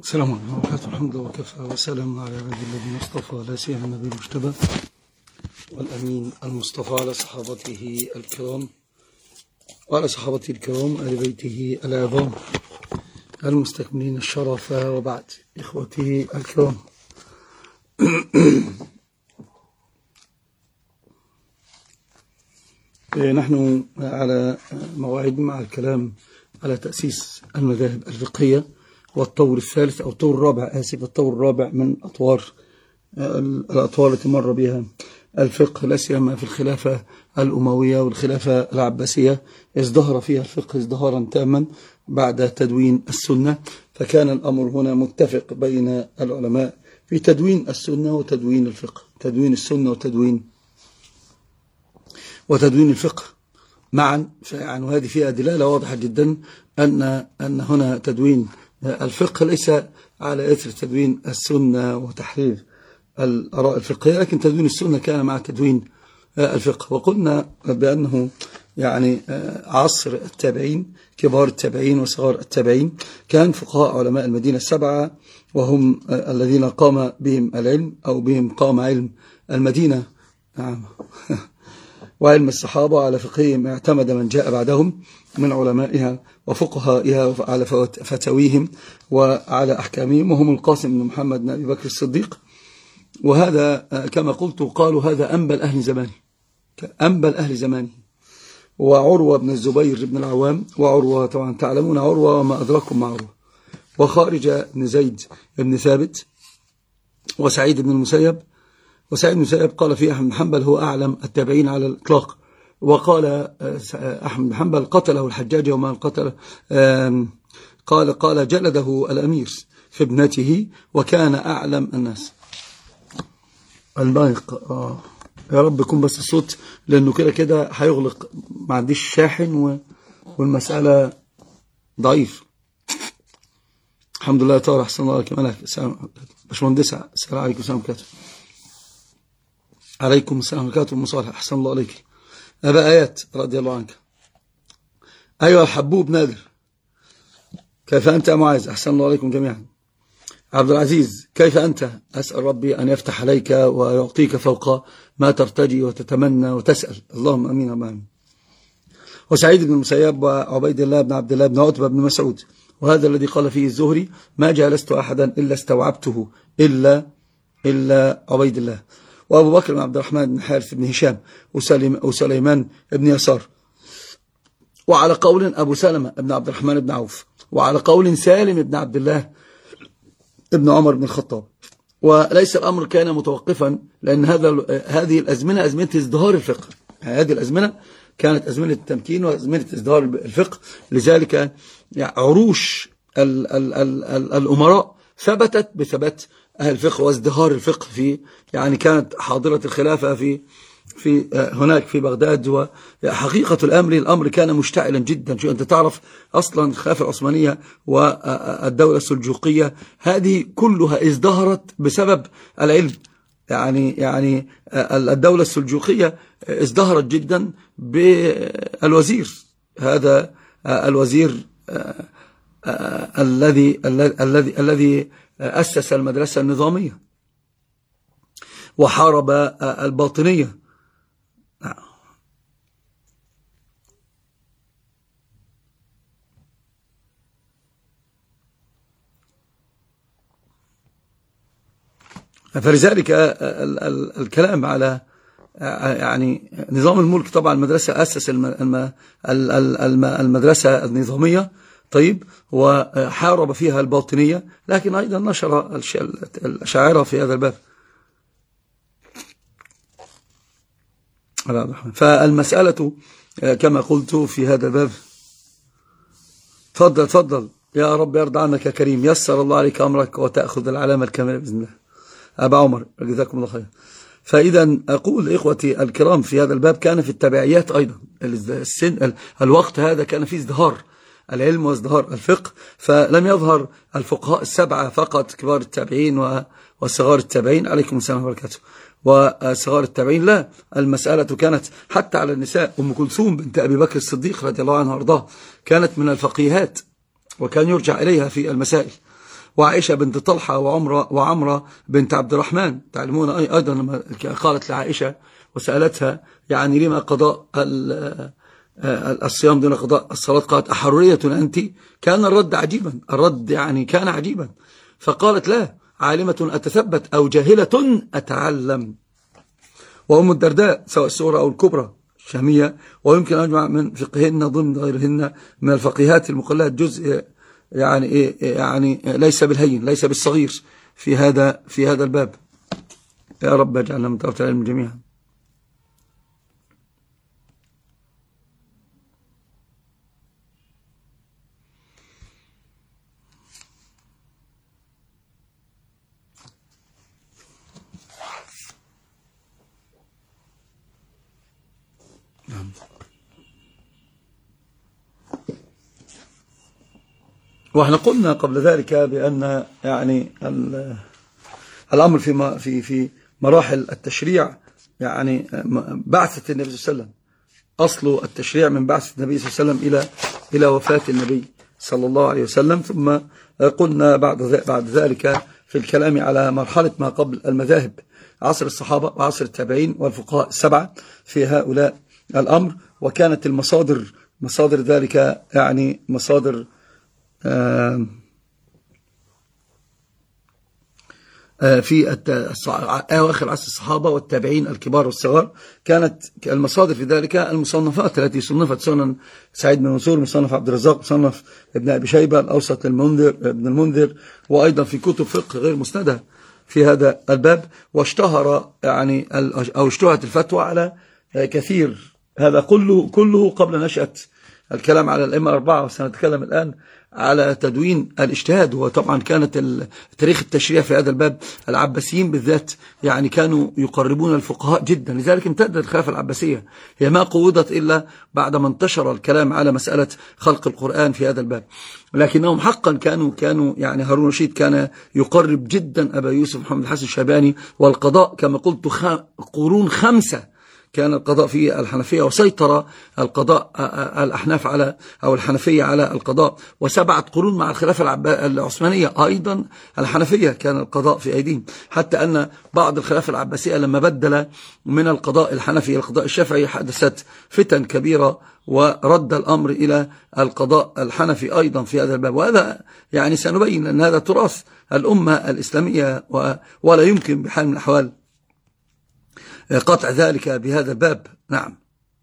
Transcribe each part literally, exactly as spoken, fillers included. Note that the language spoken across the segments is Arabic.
السلام عليكم ورحمة الله الحمد لله وكفى وسلام على عباد الذين اصطفى لا سيما النبي المجتبى والأمين المصطفى على صحابته الكرام وعلى صحابته الكرام آل بيته العظام المستكملين الشرف، وبعد إخوتي الكرام. نحن على موعد مع الكلام على تأسيس المذاهب الفقهية والطور الثالث أو الطور الرابع آسف الطور الرابع من أطوار الأطوار التي مر بها الفقه، لا سيما في الخلافة الأموية والخلافة العباسية، ازدهر فيها الفقه ازدهارا تاما بعد تدوين السنة. فكان الأمر هنا متفق بين العلماء في تدوين السنة وتدوين الفقه، تدوين السنة وتدوين وتدوين الفقه معا. يعني هذه فيها دلالة واضحة جدا أن أن هنا تدوين الفقه ليس على إثر تدوين السنة وتحرير الآراء الفقهية، لكن تدوين السنة كان مع تدوين الفقه. وقلنا بأنه يعني عصر التابعين، كبار التابعين وصغار التابعين، كان فقهاء علماء المدينة السبعة وهم الذين قام بهم العلم أو بهم قام علم المدينة نعم وعلم الصحابة. على فقههم اعتمد من جاء بعدهم من علمائها وفقهائها على فتاويهم وعلى أحكامهم، وهم القاسم بن محمد بن أبي بكر الصديق. وهذا كما قلت قالوا هذا أنبل أهل زمانه، أنبل أهل زمانه. وعروة بن الزبير بن العوام، وعروة طبعا تعلمون عروة وما أدراكم مع عروة، وخارج بن زيد بن ثابت، وسعيد بن المسيب. وسعيد بن المسيب قال فيه أحمد بن حنبل هو أعلم التابعين على الإطلاق. وقال أحمد بن حنبل قتله الحجاج يوم قتل، قال قال جلده الأمير في ابنته وكان أعلم الناس. المايق آه. يا رب يكون بس الصوت، لأنه كده كده هيغلق، ما عنديش شاحن و... والمسألة ضعيف. الحمد لله طارق أحسن الله عليك ملك. باشمهندسة السلام عليكم السلام عليكم عليكم السلام عليكم مصالح أحسن الله عليك. أبا آيات رضي الله عنك. أيها الحبوب نادر كيف أنت يا معاذ؟ أحسن الله عليكم جميعا. عبد العزيز كيف أنت؟ أسأل ربي أن يفتح عليك ويعطيك فوق ما ترتجي وتتمنى وتسأل، اللهم أمين أمين. وسعيد بن المسيب وعبيد الله بن عبد الله بن عتبة بن مسعود، وهذا الذي قال فيه الزهري ما جالست أحدا إلا استوعبته إلا إلا عبيد الله. وأبو بكر بن عبد الرحمن بن حارث بن هشام وسليمان بن يسار، وعلى قول أبو سلمة بن عبد الرحمن بن عوف، وعلى قول سالم بن عبد الله ابن عمر بن الخطاب. وليس الأمر كان متوقفا، لأن هذا هذه الأزمنة أزمنة ازدهار الفقه، هذه الأزمنة كانت أزمنة التمكين وأزمنة ازدهار الفقه. لذلك يعني عروش ال ال ال ال الأمراء ثبتت بثبات أهل الفقه وازدهار الفقه في، يعني كانت حاضرة الخلافة في في هناك في بغداد. وحقيقة الأمر الأمر كان مشتعلا جدا. شو أنت تعرف أصلا الخلافة العثمانية والدولة السلجوقية هذه كلها ازدهرت بسبب العلم. يعني يعني الدولة السلجوقية ازدهرت جدا بالوزير، هذا الوزير الذي الذي الذي أسس المدرسة النظامية وحارب الباطنية. فلذلك الكلام على يعني نظام الملك، طبعا المدرسة أسس المدرسة النظامية طيب، وحارب فيها الباطنية، لكن أيضا نشر الأشاعرة في هذا الباب. فالمسألة كما قلت في هذا الباب. تفضل تفضل يا رب يرضى عنك يا كريم، يسر الله عليك أمرك وتأخذ العلامة الكاملة بإذن الله. أبا عمر جزاكم الله خير. فإذا أقول إخوتي الكرام في هذا الباب كان في التبعيات أيضا السن الوقت هذا كان فيه ازدهار العلم وازدهار الفقه، فلم يظهر الفقهاء السبعة فقط كبار التابعين وصغار التابعين عليكم السلام وبركاته وصغار التابعين، لا، المسألة كانت حتى على النساء. أم كلثوم بنت أبي بكر الصديق رضي الله عنها وارضاه كانت من الفقيهات وكان يرجع إليها في المسائل. وعائشة بنت طلحة وعمرة وعمرة بنت عبد الرحمن. تعلمون أيضا لما قالت لعائشة وسألتها يعني لما قضاء الصيام دون قضاء الصلاة، قالت أحرورية أنت؟ كان الرد عجيبا، الرد يعني كان عجيبا، فقالت لا، عالمة أتثبت أو جاهلة أتعلم. وأم الدرداء سواء الصغرى أو الكبرى شامية، ويمكن أجمع من فقههن ضمن غيرهن من الفقيهات المقلات جزء يعني يعني ليس بالهين ليس بالصغير في هذا في هذا الباب. يا رب اجعلنا من طلبة العلم جميعا. واحنا قلنا قبل ذلك بأن يعني الأمر في في في مراحل التشريع، يعني بعثة النبي صلى الله عليه وسلم، أصل التشريع من بعثة النبي صلى الله عليه وسلم إلى إلى وفاة النبي صلى الله عليه وسلم. ثم قلنا بعد بعد ذلك في الكلام على مرحلة ما قبل المذاهب، عصر الصحابة وعصر التابعين والفقهاء السبعة في هؤلاء الأمر، وكانت المصادر مصادر ذلك يعني مصادر في أواخر عصر الصحابة والتابعين الكبار والصغار، كانت المصادر في ذلك المصنفات التي صنفت: سنن سعيد بن منصور، مصنف عبد الرزاق، مصنف ابن أبي شيبة، الأوسط المنذر ابن المنذر، وأيضا في كتب فقه غير مسندة في هذا الباب. واشتهر يعني أو اشتهرت الفتوى على كثير. هذا كله كله قبل نشأة الكلام على الأئمة الأربعة، وسنتكلم الآن على تدوين الاجتهاد. وطبعا كانت تاريخ التشريع في هذا الباب، العباسيين بالذات يعني كانوا يقربون الفقهاء جدا، لذلك امتدت الخلافة العباسية، هي ما قوضت إلا بعد ما انتشر الكلام على مسألة خلق القرآن في هذا الباب. لكنهم حقا كانوا كانوا يعني هارون الرشيد كان يقرب جدا أبا يوسف محمد الحسن الشيباني، والقضاء كما قلت قرون خمسة كان القضاء في الحنفية، وسيطر القضاء الأحناف على أو الحنفية على القضاء، وسبعة قرون مع الخلافة العثمانية أيضا الحنفية كان القضاء في أيديهم، حتى أن بعض الخلافة العباسية لما بدل من القضاء الحنفي إلى القضاء الشافعي حدثت فتن كبيرة، ورد الأمر إلى القضاء الحنفي أيضا في هذا الباب. وهذا يعني سنبين أن هذا تراث الأمة الإسلامية، ولا يمكن بحال من الأحوال قطع ذلك بهذا الباب. نعم.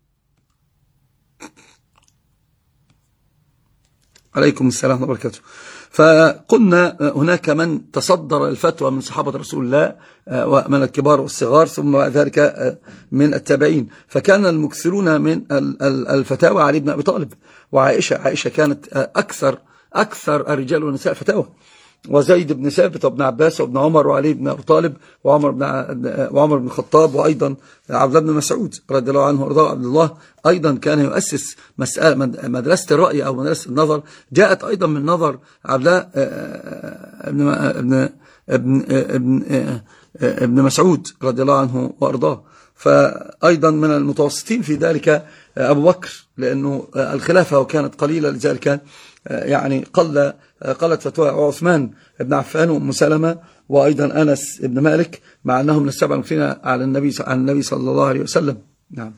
عليكم السلام ورحمة الله وبركاته. فقلنا هناك من تصدر الفتوى من صحابة رسول الله ومن الكبار والصغار، ثم بعد ذلك من التابعين، فكان المكثرون من الفتاوى علي بن أبي طالب وعائشة. عائشة كانت أكثر أكثر الرجال والنساء فتاوى، وزيد بن ثابت وابن عباس وابن عمر وعلي بن أبي طالب وعمر بن وعمر بن الخطاب، وأيضا عبد الله بن مسعود رضي الله عنه وارضاه. عبد الله أيضا كان يؤسس مسألة مدرسة الرأي أو مدرسة النظر، جاءت أيضا من نظر عبد الله ابن ابن ابن ابن ابن مسعود رضي الله عنه وارضاه. فأيضا من المتوسطين في ذلك أبو بكر، لأنه الخلافة وكانت قليلة، لذلك يعني قل قلت فتوى عثمان بن عفان وأم سلمة وأيضا أنس بن مالك، مع أنهم من السبع المكثرين على النبي على النبي صلى الله عليه وسلم. نعم،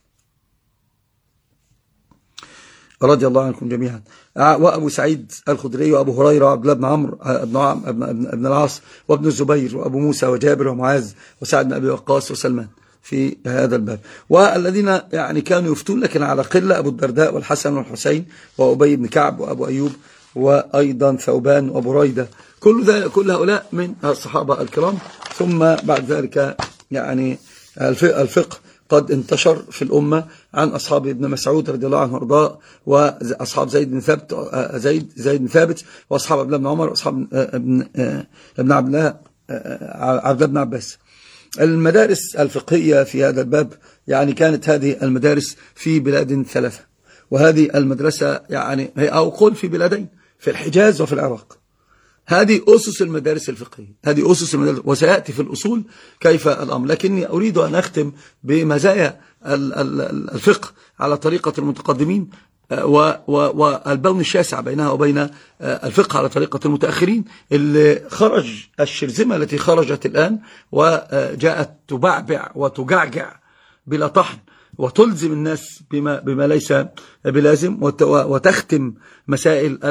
رضي الله عنكم جميعا. وأبو سعيد الخدري وأبو هريرة وعبد الله بن عمرو بن العاص وابن الزبير وأبو موسى وجابر ومعاذ وسعد بن أبي وقاص وسلمان في هذا الباب. والذين يعني كانوا يفتون لكن على قلة: أبو الدرداء والحسن والحسين وأبي بن كعب وأبو أيوب وأيضا ثوبان وأبو ريدة، كل كل هؤلاء من الصحابة الكرام. ثم بعد ذلك يعني الفقه قد انتشر في الأمة عن أصحاب ابن مسعود رضي الله عنه وارضاه، وأصحاب زيد بن ثابت زيد زيد بن ثابت وأصحاب عبد الله بن عمر وأصحاب ابن ابن عبد الله عبد الله بن عباس. المدارس الفقهية في هذا الباب يعني كانت هذه المدارس في بلاد ثلاثة، وهذه المدرسة يعني هي أو قل في بلادين، في الحجاز وفي العراق. هذه أسس المدارس الفقهية، هذه أسس المدارس، وسيأتي في الأصول كيف الأمر. لكني أريد أن أختم بمزايا الفقه على طريقة المتقدمين والبون الشاسع بينها وبين الفقه على طريقة المتأخرين، اللي خرج الشرذمة التي خرجت الآن وجاءت تبعبع وتجعجع بلا طحن وتلزم الناس بما, بما ليس بلازم، وتختم مسائل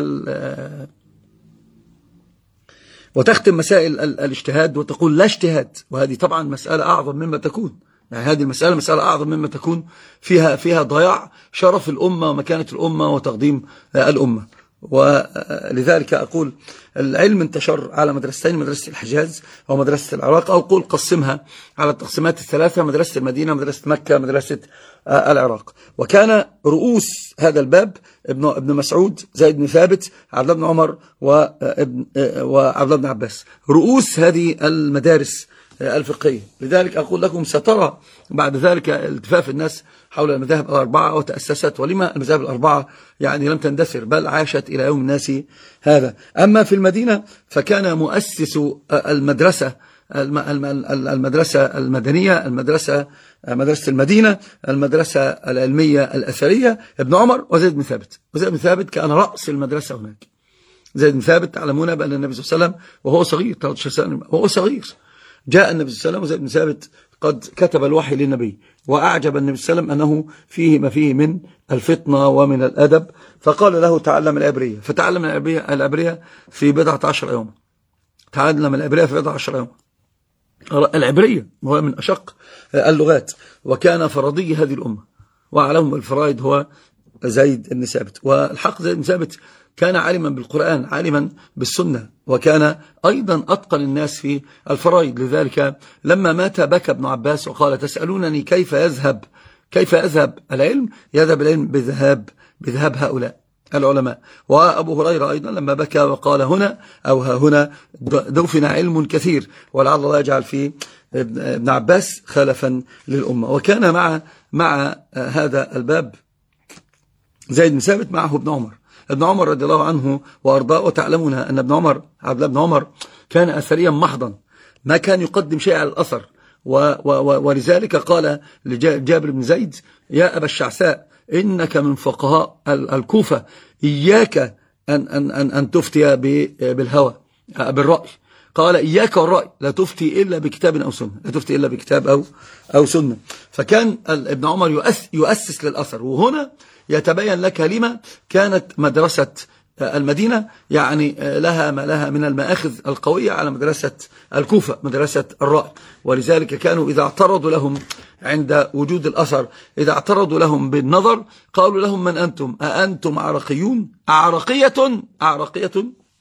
وتختم مسائل الاجتهاد وتقول لا اجتهاد، وهذه طبعا مسألة أعظم مما تكون. يعني هذه المسألة مسألة أعظم مما تكون، فيها فيها ضياع شرف الأمة ومكانة الأمة وتقديم الأمة. ولذلك أقول العلم انتشر على مدرستين، مدرسة الحجاز ومدرسة العراق، أو قول قسمها على التقسيمات الثلاثة: مدرسة المدينة، مدرسة مكة، مدرسة العراق. وكان رؤوس هذا الباب ابن ابن مسعود، زيد بن ثابت، عبد الله بن عمر، وابن وعبد الله بن عباس، رؤوس هذه المدارس الفقهية. لذلك أقول لكم سترى بعد ذلك التفاف الناس حول المذاهب الأربعة وتأسست، ولما المذاهب الأربعة يعني لم تندثر بل عاشت إلى يوم الناس هذا. أما في المدينة فكان مؤسس المدرسة المدرسة المدنية، المدرسة مدرسة المدينة، المدرسة العلمية الأثرية، ابن عمر وزيد بن ثابت. وزيد بن ثابت كان رأس المدرسة هناك. زيد بن ثابت تعلمون بأن النبي صلى الله عليه وسلم وهو صغير ثلاثة عشر سنة وهو صغير جاء النبي صلى الله عليه وسلم، وزيد بن ثابت قد كتب الوحي للنبي، وأعجب النبي صلى الله عليه وسلم أنه فيه ما فيه من الفطنة ومن الأدب، فقال له تعلم العبرية. فتعلم العبرية في بضعة عشر يوم. تعلم العبرية في بضعة عشر يوم. العبرية هو من أشق اللغات، وكان فرضي هذه الأمة، وأعلمهم بالفرائض هو زيد بن ثابت. والحق زيد بن ثابت كان عالما بالقرآن، عالما بالسنة، وكان أيضا أتقن الناس في الفرائض. لذلك لما مات بكى ابن عباس وقال: تسألونني كيف يذهب كيف يذهب العلم؟ يذهب العلم بذهاب بذهاب هؤلاء العلماء. وأبو هريرة أيضا لما بكى وقال: هنا أو ها هنا دفن علم كثير، ولعل الله يجعل في ابن عباس خلفا للأمة. وكان مع مع هذا الباب زيد بن ثابت معه ابن عمر ابن عمر رضي الله عنه وأرضاه. وتعلمون أن ابن عمر عبد الله بن عمر كان أثريا محضا، ما كان يقدم شيء على الأثر. ولذلك قال لجابر بن زيد: يا أبا الشعثاء، إنك من فقهاء الكوفة، إياك أن, أن, أن, أن تفتي بالهوى بالرأي. قال: إياك والرأي، لا تفتي إلا بكتاب أو سنة، لا تفتي إلا بكتاب أو, أو سنة. فكان ابن عمر يؤسس, يؤسس للأثر. وهنا يتبين لك لما كانت مدرسة المدينة يعني لها ما لها من المآخذ القوية على مدرسة الكوفة، مدرسة الرأي. ولذلك كانوا إذا اعترضوا لهم عند وجود الأثر، إذا اعترضوا لهم بالنظر، قالوا لهم: من أنتم؟ أأنتم عرقيون؟ أعرقية أعرقية.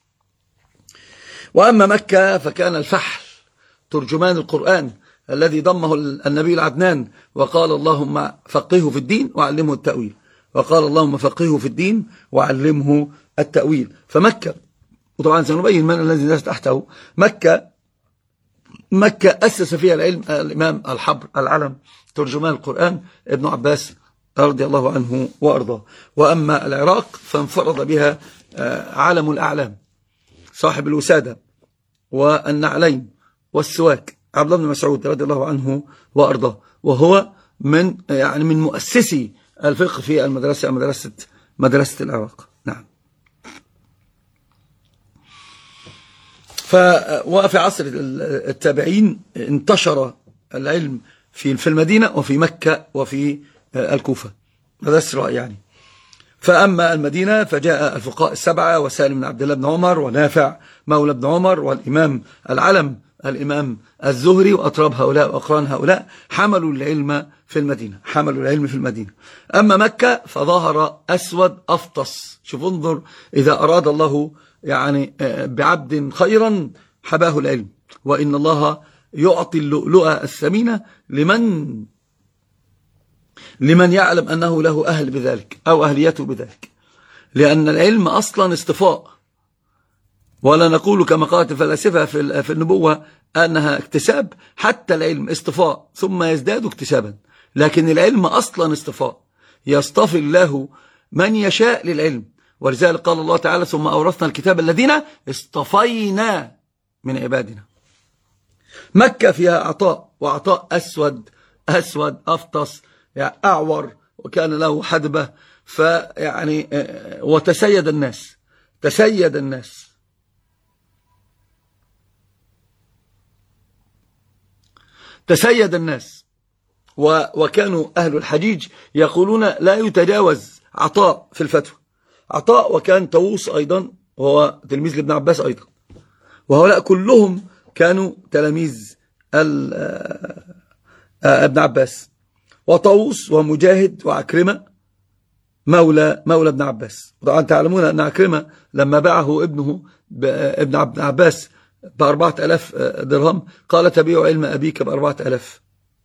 وأما مكة فكان الفحل ترجمان القرآن الذي ضمه النبي العدنان وقال: اللهم فقهه في الدين وعلمه التأويل، وقال: اللهم فقهه في الدين وعلمه التأويل. فمكة، وطبعا سنبين من الذي نزل تحته، مكة مكة أسس فيها العلم الإمام الحبر العلم ترجمان القرآن ابن عباس رضي الله عنه وأرضاه. وأما العراق فانفرد بها عالم الأعلام صاحب الوسادة والنعلين والسواك عبد الله بن مسعود رضي الله عنه وأرضاه، وهو من يعني من مؤسسي الفقه في المدرسة مدرسة مدرسة العراق. نعم. وفي عصر التابعين انتشر العلم في في المدينة وفي مكة وفي الكوفة، هذا السراء يعني. فأما المدينة فجاء الفقهاء السبعة وسالم بن عبد الله بن عمر ونافع مولى بن عمر والإمام العلم الإمام الزهري وأطراب هؤلاء وأقران هؤلاء، حملوا العلم في المدينة حملوا العلم في المدينة. أما مكة فظهر أسود أفطس. شوف انظر، إذا أراد الله يعني بعبد خيرا حباه العلم، وإن الله يعطي اللؤلؤة الثمينة لمن لمن يعلم أنه له أهل بذلك أو أهليته بذلك، لأن العلم أصلا اصطفاء، ولا نقول كما قالت الفلاسفة في النبوة أنها اكتساب. حتى العلم اصطفاء ثم يزداد اكتسابا، لكن العلم أصلا اصطفاء، يصطفي الله من يشاء للعلم. ولذلك قال الله تعالى: ثم أورثنا الكتاب الذين اصطفينا من عبادنا. مكة فيها عطاء، وعطاء أسود أسود أفطس يعني أعور، وكان له حدبة. فيعني وتسيد الناس تسيد الناس تسيد الناس وكانوا أهل الحجيج يقولون لا يتجاوز عطاء في الفتوى. عطاء وكان طاووس أيضا وهو تلميذ لابن عباس أيضا، وهؤلاء كلهم كانوا تلاميذ ابن عباس. وطاووس ومجاهد وعكرمة مولى مولى ابن عباس. طبعا تعلمون أن عكرمة لما باعه ابنه ابن عباس بأربعة ألاف درهم قال تبيع علم أبيك بأربعة ألاف،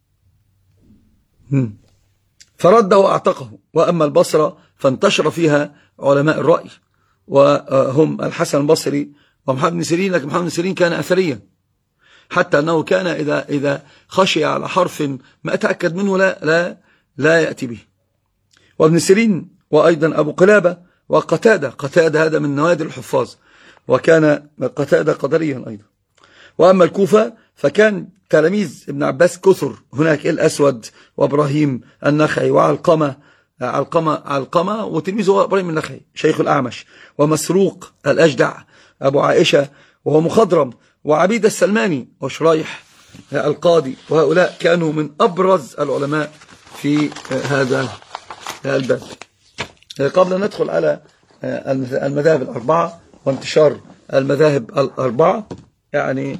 فرده وأعتقه. وأما البصرة فانتشر فيها علماء الرأي وهم الحسن البصري ومحمد بن سيرين، لكن محمد بن سيرين كان أثريا حتى أنه كان إذا إذا خشي على حرف ما أتأكد منه لا لا لا يأتي به. وابن سيرين وأيضا أبو قلابة وقتادة. قتادة هذا من نوادر الحفاظ، وكان قتادة قدريا أيضا. وأما الكوفة فكان تلاميذ ابن عباس كثر، هناك الأسود وإبراهيم النخعي وعلقمة علقمة علقمة وتلميذه إبراهيم النخعي شيخ الأعمش، ومسروق الأجدع أبو عائشة وهو مخضرم، وعبيد السلماني وشريح القاضي. وهؤلاء كانوا من أبرز العلماء في هذا الباب. قبل أن ندخل على المذاهب الأربعة وانتشار المذاهب الأربعة، يعني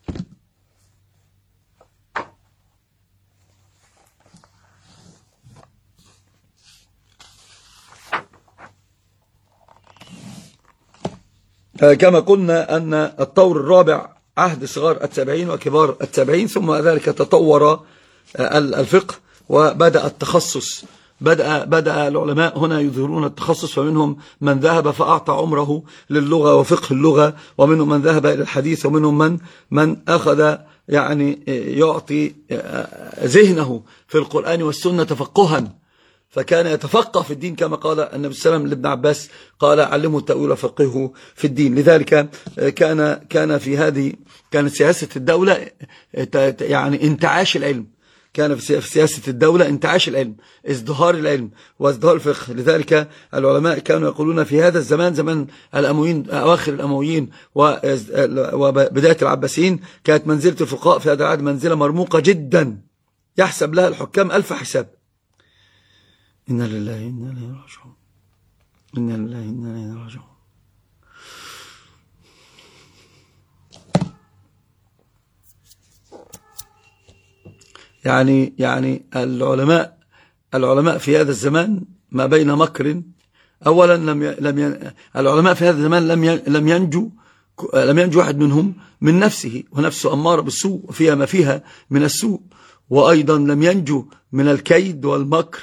كما قلنا أن الطور الرابع عهد صغار التابعين وكبار التابعين، ثم ذلك تطور الفقه وبدأ التخصص. بدأ, بدأ العلماء هنا يظهرون التخصص، فمنهم من ذهب فأعطى عمره للغة وفقه اللغة، ومنهم من ذهب إلى الحديث، ومنهم من من أخذ يعني يعطي ذهنه في القرآن والسنة تفقها، فكان يتفقه في الدين كما قال النبي صلى الله عليه وسلم لابن عباس قال علمه التأويل وفقهه في الدين. لذلك كان كان في هذه كانت سياسة الدولة يعني انتعاش العلم، كان في سياسة الدولة انتعاش العلم، ازدهار العلم وازدهار الفقه. لذلك العلماء كانوا يقولون في هذا الزمان، زمان الأمويين أواخر الأمويين وبداية العباسيين، كانت منزلة الفقهاء في هذا العهد منزلة مرموقة جدا يحسب لها الحكام ألف حساب. إنا لله إنا إليه راجعون، إنا لله إنا إليه راجعون. يعني يعني العلماء العلماء في هذا الزمان ما بين مكر. أولا لم لم ي... العلماء في هذا الزمان لم ي... لم ينجو لم ينجو واحد منهم من نفسه، ونفسه أمارة بالسوء وفيها ما فيها من السوء. وأيضا لم ينجو من الكيد والمكر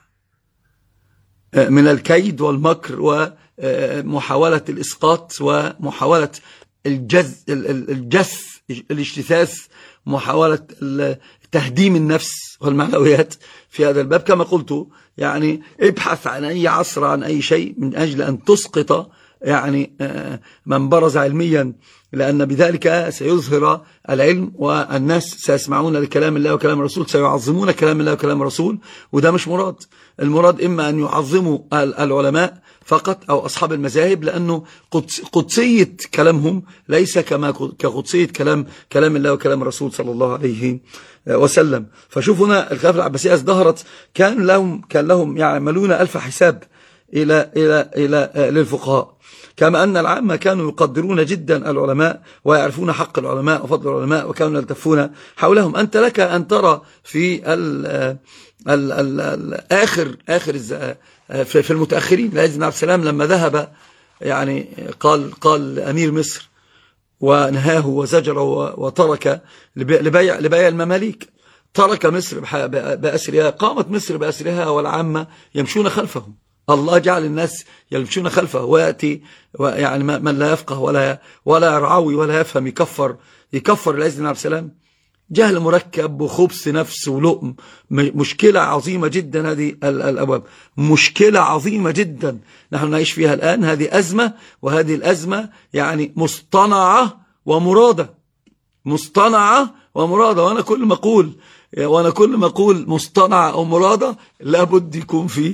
من الكيد والمكر ومحاولة الإسقاط ومحاولة الجز الجث الاجتثاث، محاولة تهديم النفس والمعنويات في هذا الباب. كما قلت يعني ابحث عن أي عصر عن أي شيء من أجل أن تسقط يعني من برز علميا، لأن بذلك سيظهر العلم والناس سيسمعون لكلام الله وكلام الرسول، سيعظمون كلام الله وكلام الرسول، وده مش مراد. المراد إما أن يعظموا العلماء فقط أو أصحاب المذاهب، لأنه قدسية كلامهم ليس كما كقدسية كلام كلام الله وكلام الرسول صلى الله عليه وسلم. فشوفنا الخلافة العباسية ازدهرت، كان لهم كان لهم يعملون ألف حساب إلى إلى إلى للفقهاء، كما أن العامة كانوا يقدرون جدا العلماء ويعرفون حق العلماء وفضل العلماء، وكانوا يلتفون حولهم. أنت لك أن ترى في ال ال ال ال آخر آخر في المتأخرين، العز بن عبد السلام لما ذهب يعني قال قال أمير مصر ونهاه وزجره وترك لبيع لبيع المماليك، ترك مصر بأسرها، قامت مصر بأسرها والعامة يمشون خلفهم. الله جعل الناس يمشون خلفه، ويأتي يعني من لا يفقه ولا ولا يرعوي ولا يفهم يكفر يكفر العز بن عبد السلام. جهل مركب وخبث نفس ولؤم، مشكلة عظيمة جدا. هذه الأبواب مشكلة عظيمة جدا نحن نعيش فيها الآن، هذه أزمة، وهذه الأزمة يعني مصطنعة ومرادة، مصطنعة ومرادة. وأنا كل ما أقول وأنا كل ما أقول مصطنعة أو مرادة لابد يكون في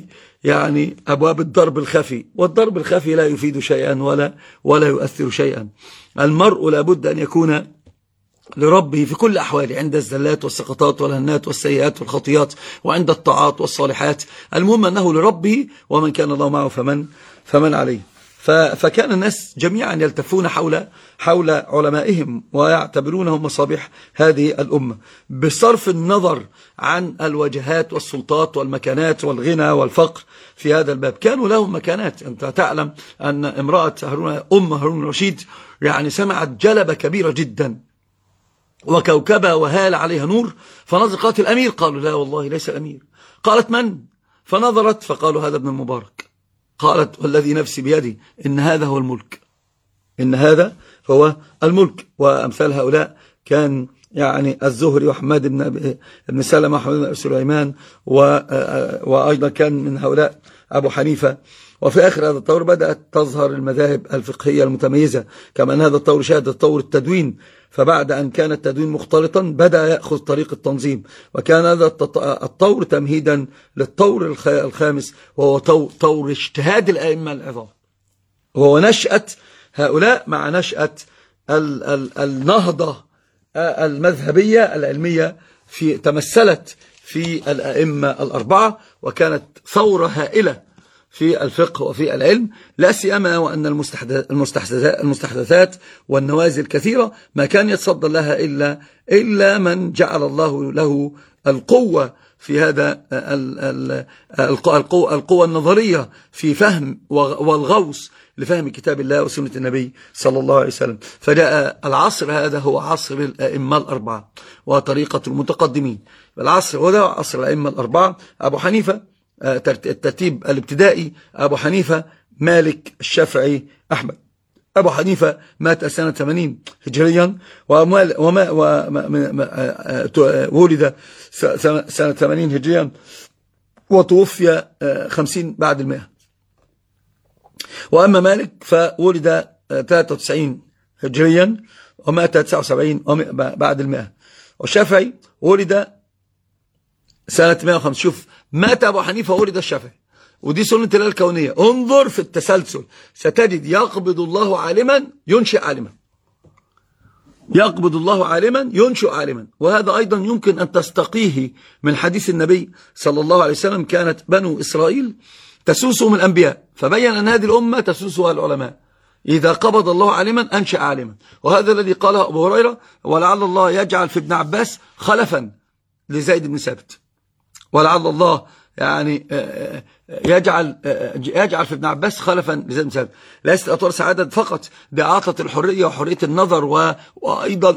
يعني أبواب الضرب الخفي، والضرب الخفي لا يفيد شيئا ولا ولا يؤثر شيئا. المرء لابد أن يكون لربه في كل أحواله، عند الزلات والسقطات والهنات والسيئات والخطيات، وعند الطاعات والصالحات. المهم أنه لربه، ومن كان الله معه فمن فمن عليه. فكان الناس جميعا يلتفون حول حول علمائهم ويعتبرونهم مصابيح هذه الأمة، بصرف النظر عن الوجهات والسلطات والمكانات والغنى والفقر في هذا الباب. كانوا لهم مكانات. أنت تعلم أن امرأة هارون أم هارون الرشيد يعني سمعت جلبة كبيرة جدا وكوكبة وهال عليها نور، فنظر قالت الأمير، قالوا لا والله ليس الأمير. قالت من؟ فنظرت فقالوا هذا ابن المبارك. قالت والذي نفسي بيدي إن هذا هو الملك، إن هذا هو الملك. وأمثال هؤلاء كان يعني الزهري وحماد بن بن سلمة وحماد بن سليمان، وأيضا كان من هؤلاء أبو حنيفة. وفي آخر هذا الطور بدأت تظهر المذاهب الفقهية المتميزة، كما أن هذا الطور شهد الطور التدوين، فبعد أن كان التدوين مختلطا بدأ يأخذ طريق التنظيم، وكان هذا الطور تمهيدا للطور الخامس، وهو طور اجتهاد الأئمة العظام، وهو نشأة هؤلاء مع نشأة النهضة المذهبية العلمية في تمثلت في الأئمة الأربعة، وكانت ثورة هائلة في الفقه وفي العلم، لا سيما وأن المستحدثات والنوازل كثيرة ما كان يتصدى لها إلا إلا من جعل الله له القوة في هذا القوة, القوة النظرية في فهم والغوص لفهم كتاب الله وسنة النبي صلى الله عليه وسلم. فجاء العصر هذا هو عصر الأئمة الأربعة وطريقة المتقدمين. العصر هو ده عصر الأئمة الأربعة. أبو حنيفة الترتيب الابتدائي: أبو حنيفة، مالك، الشافعي، أحمد. أبو حنيفة مات سنة ثمانين هجريا، وما وما ولد سنة ثمانين هجريا، وتوفي خمسين بعد المئة. وأما مالك فولد ثلاثة وتسعين هجريا ومات تسعة وسبعين بعد المئة. والشافعي ولد سنة مئة وخمسة. شوف، مات أبو حنيفة ولد الشافعي، ودي سنة الله الكونية. انظر في التسلسل، ستجد يقبض الله عالما ينشئ عالما، يقبض الله عالما ينشئ عالما. وهذا أيضا يمكن أن تستقيه من حديث النبي صلى الله عليه وسلم: كانت بنو إسرائيل تسوسهم الأنبياء، فبين أن هذه الأمة تسوسها العلماء. إذا قبض الله عالما أنشأ عالما. وهذا الذي قاله أبو هريرة: ولعل الله يجعل في ابن عباس خلفا لزيد بن ثابت. ولعل الله يعني يجعل يجعل في ابن عباس خلفا لزيد بن ثابت. ليست أطوار سعادة فقط، بإعاطة الحرية وحرية النظر، وأيضا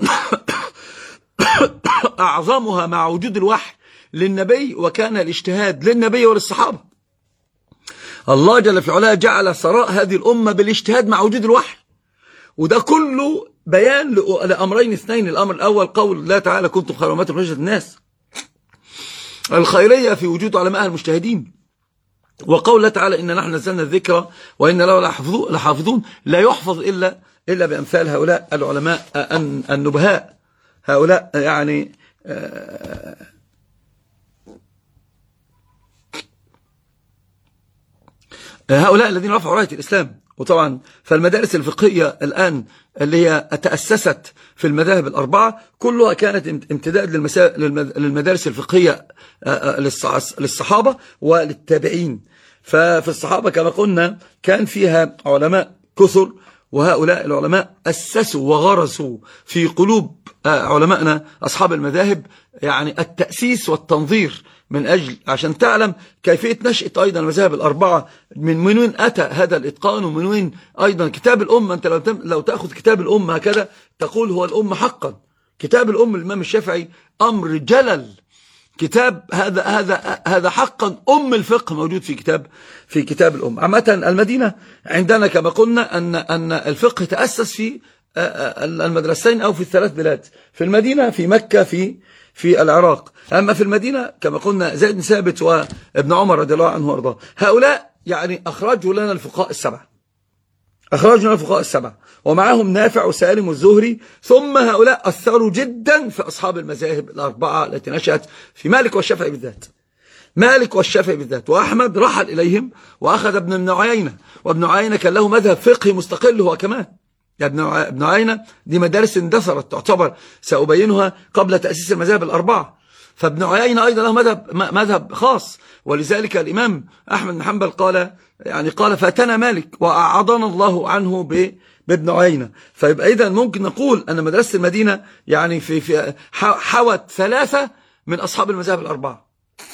أعظمها مع وجود الوحي للنبي، وكان الاجتهاد للنبي وللصحابة. الله جل في علاه جعل ثراء هذه الأمة بالاجتهاد مع وجود الوحي، وده كله بيان لأمرين اثنين. الأمر الأول قول الله تعالى: كنتم خير أمة أخرجت الناس، الخيرية في وجود علماء المجتهدين. وقول الله تعالى: إن نحن نزلنا الذكر وإن له لحافظون، لا يحفظ إلا إلا بأمثال هؤلاء العلماء النبهاء، هؤلاء يعني هؤلاء الذين رفعوا راية الإسلام. وطبعا فالمدارس الفقهية الآن اللي هي تأسست في المذاهب الأربعة كلها كانت امتداد للمدارس الفقهية للصحابة وللتابعين. ففي الصحابة كما قلنا كان فيها علماء كثر، وهؤلاء العلماء أسسوا وغرسوا في قلوب علمائنا أصحاب المذاهب يعني التأسيس والتنظير، من أجل عشان تعلم كيفية نشأة أيضا المذاهب الأربعة، من من وين أتى هذا الإتقان، ومن وين أيضا كتاب الأمة. أنت لو لو تأخذ كتاب الأمة هكذا تقول هو الأمة حقا. كتاب الأم الإمام الشافعي أمر جلل، كتاب هذا هذا هذا حقا أم الفقه موجود في كتاب في كتاب الأم. عامة المدينة عندنا كما قلنا أن أن الفقه تأسس في المدرستين أو في الثلاث بلاد، في المدينة، في مكة، في في العراق. أما في المدينة كما قلنا زيد بن ثابت وابن عمر رضي الله عنه وارضاه، هؤلاء يعني أخرجوا لنا الفقهاء السبعة، أخرجوا لنا الفقهاء السبعة، ومعهم نافع وسالم والزهري. ثم هؤلاء أثروا جدا في أصحاب المذاهب الأربعة التي نشأت في مالك والشافعي بالذات. مالك والشافعي بالذات، وأحمد رحل إليهم وأخذ ابن عيينة، وابن عيينة كان له مذهب فقهي مستقل هو كمان. ابن عيينة دي مدارس اندثرت تعتبر، سأبينها قبل تأسيس المذاهب الأربعة. فابن عيينة أيضا له مذهب مذهب خاص، ولذلك الإمام أحمد بن حنبل قال يعني قال فاتنا مالك وأعاضنا الله عنه بابن عيينة. فيبقى إذن ممكن نقول أن مدرسة المدينة يعني في في حوت ثلاثة من أصحاب المذاهب الأربعة.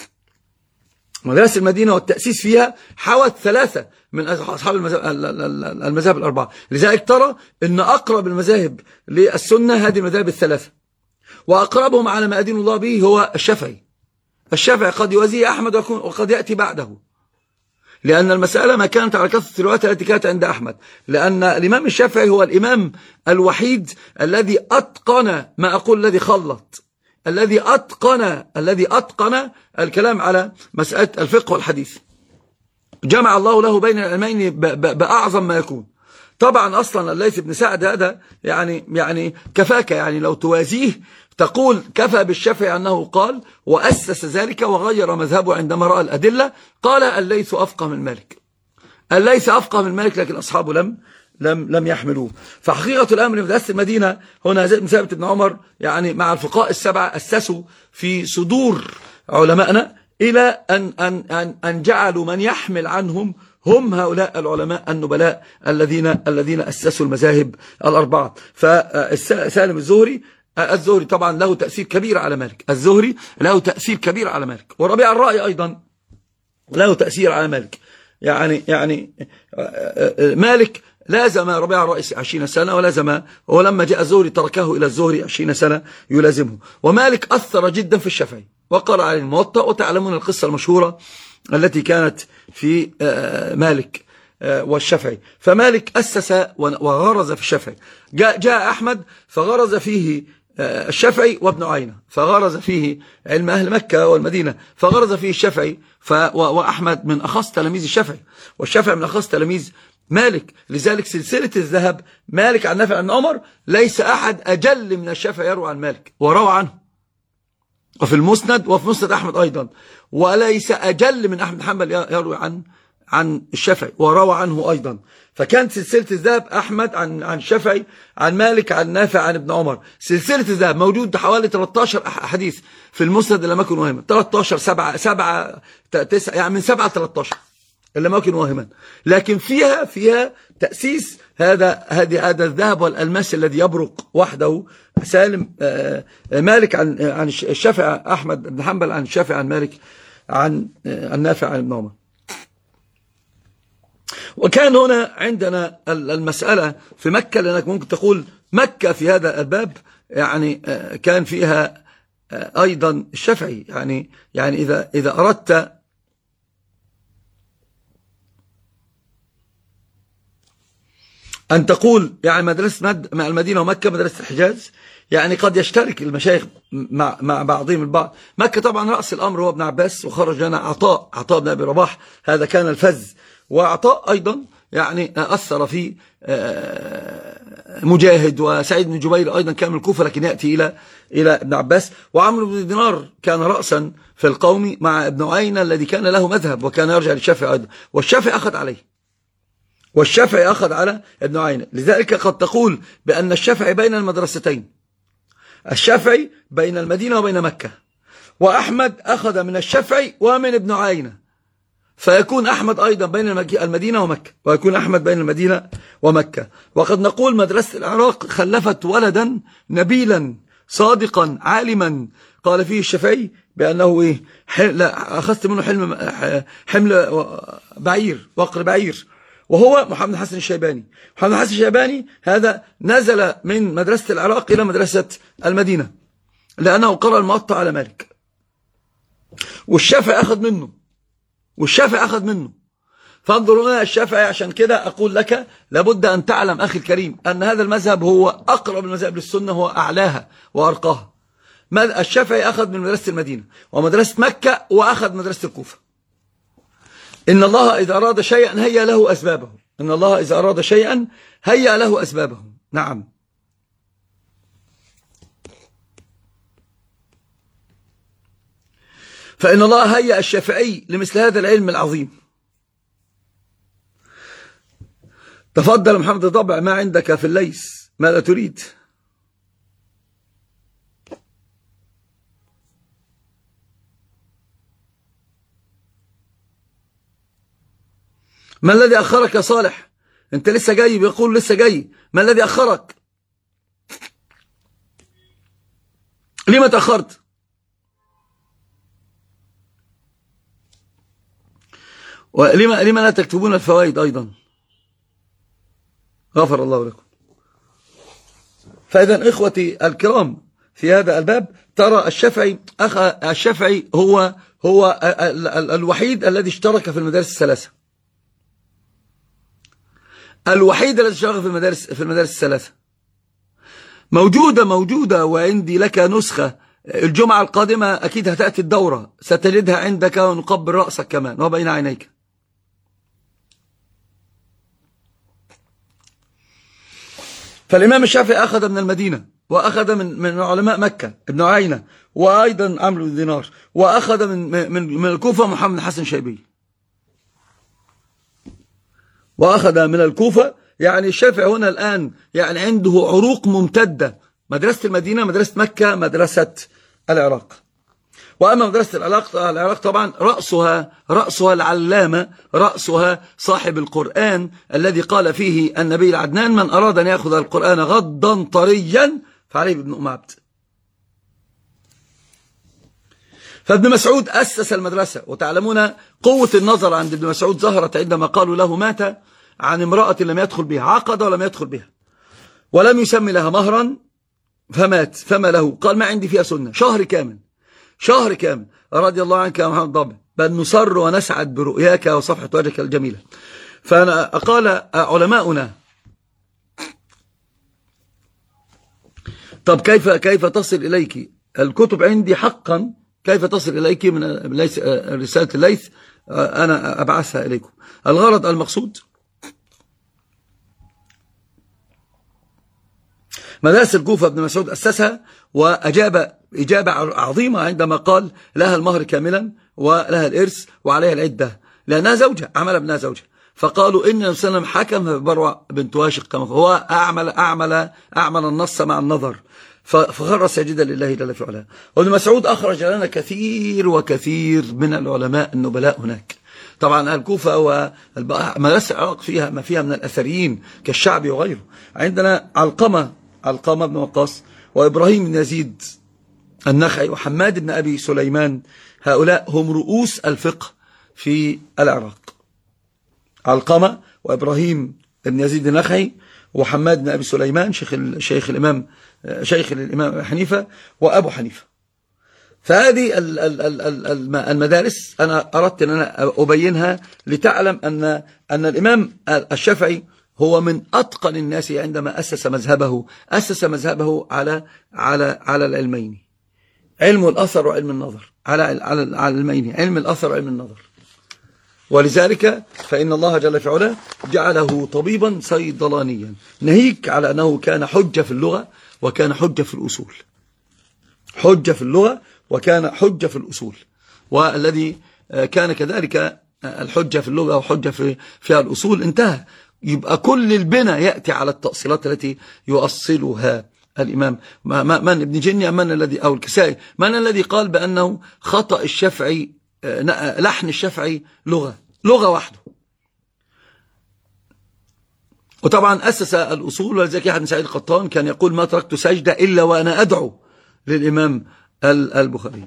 مدرسة المدينة والتأسيس فيها حوت ثلاثة من أصحاب المذاهب الأربعة. لذلك ترى أن أقرب المذاهب للسنة هذه المذاهب الثلاثة، وأقربهم على ما أدين الله به هو الشافعي. الشافعي قد يوازيه أحمد وقد يأتي بعده، لأن المسألة ما كانت على كثرة الروايات التي كانت عند أحمد، لأن الإمام الشافعي هو الإمام الوحيد الذي أتقن، ما أقول الذي خلط، الذي أتقن الذي أتقن الكلام على مسألة الفقه والحديث. جمع الله له بين العلمين بأعظم ما يكون. طبعا أصلا الليث بن سعد هذا يعني يعني كفاك، يعني لو توازيه تقول كفى بالشافعي أنه قال وأسس ذلك وغير مذهبه عندما رأى الأدلة. قال الليث أفقه من مالك، الليث أفقه من مالك، لكن أصحابه لم لم لم يحملوه. فحقيقة الأمر في مدرسة المدينة هنا زيد بن ثابت بن عمر يعني مع الفقهاء السبعة أسسوا في صدور علمائنا إلى أن أن أن أن جعلوا من يحمل عنهم هم هؤلاء العلماء النبلاء الذين الذين أسسوا المذاهب الأربعة. فسالم الزهري الزهري طبعا له تأثير كبير على مالك، الزهري له تأثير كبير على مالك، وربيع الرأي أيضا له تأثير على مالك. يعني يعني مالك لازم ربيع الرأي عشرين سنة، ولازم ولما جاء الزهري تركه إلى الزهري عشرين سنة يلازمه. ومالك أثر جدا في الشافعي وقرأ على الموطأ، وتعلمون القصة المشهورة التي كانت في مالك والشافعي. فمالك أسس وغرز في الشافعي. جاء, جاء أحمد فغرز فيه الشافعي وابن عيينة، فغرز فيه علم أهل مكة والمدينة، فغرز فيه الشافعي. وأحمد من أخص تلاميذ الشافعي، والشافعي من أخص تلاميذ مالك. لذلك سلسلة الذهب مالك عن نافع عن عمر ليس أحد أجل من الشافعي يروي عن مالك وروى عنه، وفي المسند وفي مسند أحمد أيضا، وليس أجل من أحمد حنبل يروي عن عن الشافعي وروى عنه أيضا. فكانت سلسلة الذهب أحمد عن عن الشافعي عن مالك عن نافع عن ابن عمر. سلسلة الذهب موجود حوالي ثلاثة عشر حديث في المسند اللي ما يكون واهما، ثلاثة عشر سبعة سبعة تسعة يعني من سبعة ثلاثة عشر اللي ما يكون واهما، لكن فيها فيها تأسيس هذا هذه هذا الذهب والألماس الذي يبرق وحده. سالم مالك عن عن الشافعي، أحمد بن حنبل عن الشافعي عن مالك عن النافع عن ابن عمر. وكان هنا عندنا المسألة في مكة، لأنك ممكن تقول مكة في هذا الباب يعني كان فيها أيضا الشافعي. يعني يعني إذا إذا أردت أن تقول يعني مدرسة مد مع المدينة ومكة مدرسة الحجاز، يعني قد يشترك المشايخ مع مع بعضهم البعض. مكة طبعا رأس الأمر هو ابن عباس، وخرج لنا عطاء عطاء بن أبي رباح، هذا كان الفذ. وعطاء أيضا يعني أثر في مجاهد، وسعيد بن جبير أيضا كان من الكوفة لكن يأتي إلى إلى ابن عباس. وعمرو بن دينار كان رأسا في القوم مع ابن عيينة الذي كان له مذهب وكان يرجع للشافعي أيضا، والشافعي أخذ عليه، والشافعي أخذ على ابن عيينة. لذلك قد تقول بأن الشافعي بين المدرستين، الشافعي بين المدينة وبين مكة، وأحمد أخذ من الشافعي ومن ابن عيينة، فيكون أحمد أيضا بين المدينة ومكة، ويكون أحمد بين المدينة ومكة. وقد نقول مدرسة العراق خلفت ولدا نبيلا صادقا عالما، قال فيه الشافعي بأنه إيه لا أخذت منه حلم حمل بعير وقر بعير، وهو محمد حسن الشيباني. محمد حسن الشيباني هذا نزل من مدرسة العراق إلى مدرسة المدينة لأنه قرأ الموطأ على مالك، والشافعي أخذ منه والشافعي أخذ منه فانظروا هنا الشافعي. عشان كده أقول لك لابد أن تعلم أخي الكريم أن هذا المذهب هو أقرب المذاهب للسنة، هو أعلاها وأرقاها. الشافعي أخذ من مدرسة المدينة ومدرسة مكة، وأخذ مدرسة الكوفة. إن الله إذا أراد شيئا هيا له أسبابه، إن الله إذا أراد شيئا هيا له أسبابه. نعم. فإن الله هيأ الشافعي لمثل هذا العلم العظيم. تفضل محمد ضبع، ما عندك في الليث؟ ماذا تريد؟ ما الذي أخرك يا صالح؟ أنت لسه جاي، بيقول لسه جاي. ما الذي أخرك؟ لما تأخرت؟ ولما لما لا تكتبون الفوائد أيضا؟ غفر الله لكم. فإذا إخوتي الكرام في هذا الباب، ترى الشافعي أخ الشافعي هو هو الوحيد الذي اشترك في المدارس الثلاثة، الوحيد الذي اشترك في المدارس في المدارس الثلاثة. موجودة موجودة وعندي لك نسخة. الجمعة القادمة أكيد هتأتي الدورة، ستجدها عندك ونقبل رأسك كمان وبين عينيك. فالإمام الشافعي أخذ من المدينة، وأخذ من من علماء مكة ابن عيينة، وأيضا عمرو بن دينار، وأخذ من من من الكوفة محمد حسن شيبي، وأخذ من الكوفة. يعني الشافعي هنا الآن يعني عنده عروق ممتدة، مدرسة المدينة، مدرسة مكة، مدرسة العراق. وأما مدرسة العراق العراق طبعا رأسها رأسها العلامة، رأسها صاحب القرآن الذي قال فيه النبي العدنان: من أراد أن يأخذ القرآن غضا طريا فعليه بابن أم عبد. فابن مسعود أسس المدرسة، وتعلمون قوة النظر عند ابن مسعود ظهرت عندما قالوا له مات عن امرأة لم يدخل بها، عقد ولم يدخل بها، ولم يسمي لها مهرا، فمات. فما له؟ قال: ما عندي فيها سنة. شهر كامل، شهر كامل. رضي الله عنك يا محمد ضبع، بل نسر ونسعد برؤياك وصفحة وجهك الجميلة. فقال علماؤنا: طب كيف كيف تصل إليك الكتب؟ عندي حقا كيف تصل إليك من رسالة الليث؟ أنا أبعثها إليكم. الغرض المقصود مدرسة الكوفة ابن مسعود أسسها، وأجاب إجابة عظيمة عندما قال: لها المهر كاملا، ولها الإرث، وعليها العدة، لأنها زوجة، عمل ابنها زوجة. فقالوا: إن النبي صلى الله عليه وسلم حكم ببروع بنت واشق، كما هو أعمل أعمل أعمل النص مع النظر، فخر ساجدا لله جل في علاه. وابن مسعود أخرج لنا كثير وكثير من العلماء النبلاء هناك. طبعا الكوفة ومدرسة العراق فيها ما فيها من الأثريين كالشعبي وغيره. عندنا علقمة علقمة بن وقاص، وإبراهيم بن يزيد النخعي، وحماد بن أبي سليمان. هؤلاء هم رؤوس الفقه في العراق. علقمة وإبراهيم بن يزيد النخعي وحماد بن أبي سليمان، شيخ شيخ الإمام شيخ الإمام حنيفة وأبو حنيفة. فهذه المدارس أنا أردت أن أنا أبينها لتعلم أن أن الإمام الشافعي هو من أتقن الناس عندما أسس مذهبه أسس مذهبه على على على العلمين، علم الأثر وعلم النظر، على على العلمين، علم الأثر وعلم النظر. ولذلك فإن الله جل في علاه جعله طبيبا صيدلانيا، ناهيك على أنه كان حجة في اللغة وكان حجة في الأصول، حجة في اللغة وكان حجة في الأصول. والذي كان كذلك الحجة في اللغة وحجة في فيها الأصول انتهى، يبقى كل البناء يأتي على التأصيلات التي يؤصلها الإمام. من ابن جني من الذي أو الكسائي من الذي قال بأنه خطأ الشافعي لحن الشافعي لغة لغة واحدة؟ وطبعا أسس الأصول. ولذلك يحيى بن سعيد القطان كان يقول: ما تركت سجدة إلا وأنا أدعو للإمام البخاري.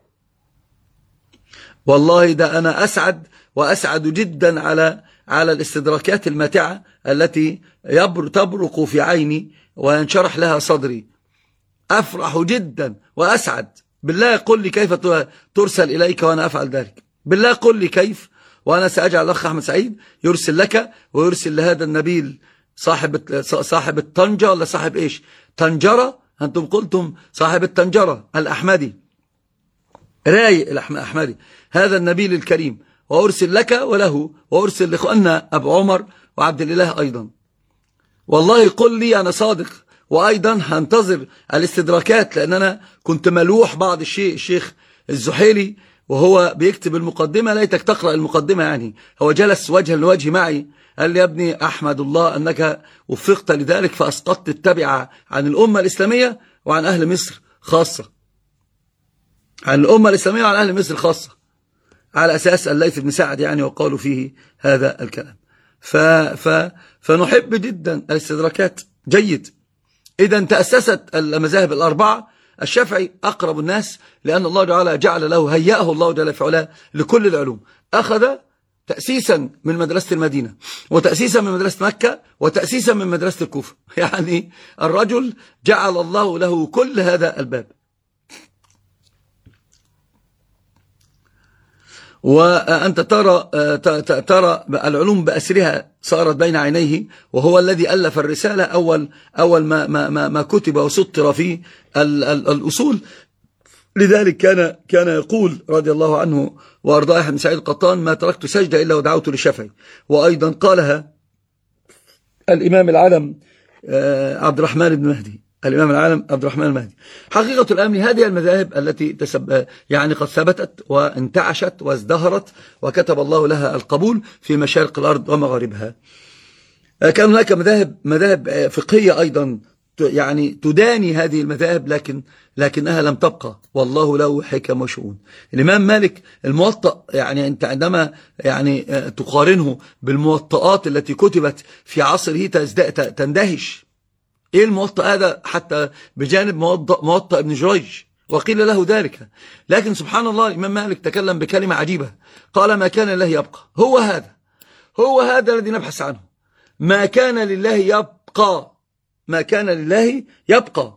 والله ده أنا أسعد وأسعد جدا على على الاستدراكات الماتعة التي تبرق في عيني وينشرح لها صدري. أفرح جدا وأسعد. بالله قل لي كيف ترسل إليك وأنا أفعل ذلك. بالله قل لي كيف، وأنا سأجعل الأخ أحمد سعيد يرسل لك ويرسل لهذا النبيل صاحب صاحب الطنجة ولا صاحب إيش طنجرة، أنتم قلتم صاحب الطنجرة الأحمدي، رايق الأحمدي، هذا النبيل الكريم، وأرسل لك وله، وأرسل لأخواننا أبو عمر وعبد الله أيضا. والله قل لي أنا صادق. وأيضا هنتظر الاستدراكات، لأن أنا كنت ملوح بعض الشيء الشيخ الزحيلي وهو بيكتب المقدمة، ليتك تقرأ المقدمة. يعني هو جلس وجها لوجه معي، قال لي: يا ابني أحمد الله أنك وفقت لذلك، فأسقطت التبعة عن الأمة الإسلامية وعن أهل مصر خاصة، عن الأمة الإسلامية وعن أهل مصر خاصة، على أساس الليث بن سعد يعني وقالوا فيه هذا الكلام. ف ف فنحب جدا الاستدراكات. جيد. إذا تأسست المذاهب الأربعة، الشافعي أقرب الناس لأن الله تعالى جعل له، هيأه الله جل في علاه لكل العلوم. أخذ تأسيسا من مدرسة المدينة، وتأسيسا من مدرسة مكة، وتأسيسا من مدرسة الكوفة. يعني الرجل جعل الله له كل هذا الباب. وأنت ترى ترى العلوم بأسرها صارت بين عينيه، وهو الذي ألف الرسالة أول أول ما ما ما كتب وسطر فيه الأصول. لذلك كان كان يقول رضي الله عنه وأرضاه أحمد بن سعيد القطان: ما تركت سجدة إلا ودعوت للشافعي. وأيضا قالها الإمام العالم عبد الرحمن بن مهدي، الإمام العالم عبد الرحمن المهدي. حقيقة الأمر هذه المذاهب التي تسب يعني قد ثبتت وانتعشت وازدهرت، وكتب الله لها القبول في مشارق الأرض ومغاربها. كان هناك مذاهب مذاهب فقهية أيضا يعني تداني هذه المذاهب، لكن لكنها لم تبقى، والله له حكم وشؤون. الإمام مالك الموطأ، يعني أنت عندما يعني تقارنه بالموطئات التي كتبت في عصره تندهش. إيه الموطأ هذا حتى بجانب موطأ ابن جريج، وقيل له ذلك. لكن سبحان الله الإمام مالك تكلم بكلمة عجيبة، قال: ما كان لله يبقى. هو هذا هو هذا الذي نبحث عنه. ما كان لله يبقى، ما كان لله يبقى.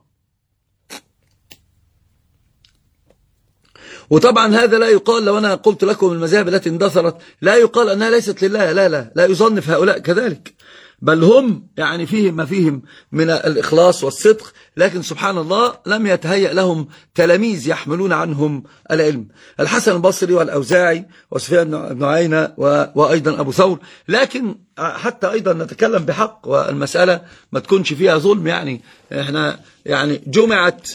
وطبعا هذا لا يقال، لو أنا قلت لكم المذاهب التي اندثرت لا يقال أنها ليست لله، لا لا لا يظنف هؤلاء كذلك، بل هم يعني فيهم ما فيهم من الإخلاص والصدق، لكن سبحان الله لم يتهيأ لهم تلاميذ يحملون عنهم العلم. الحسن البصري والأوزاعي وسفيان بن عيينة وأيضا أبو ثور. لكن حتى أيضا نتكلم بحق، والمسألة ما تكونش فيها ظلم. يعني احنا يعني جمعت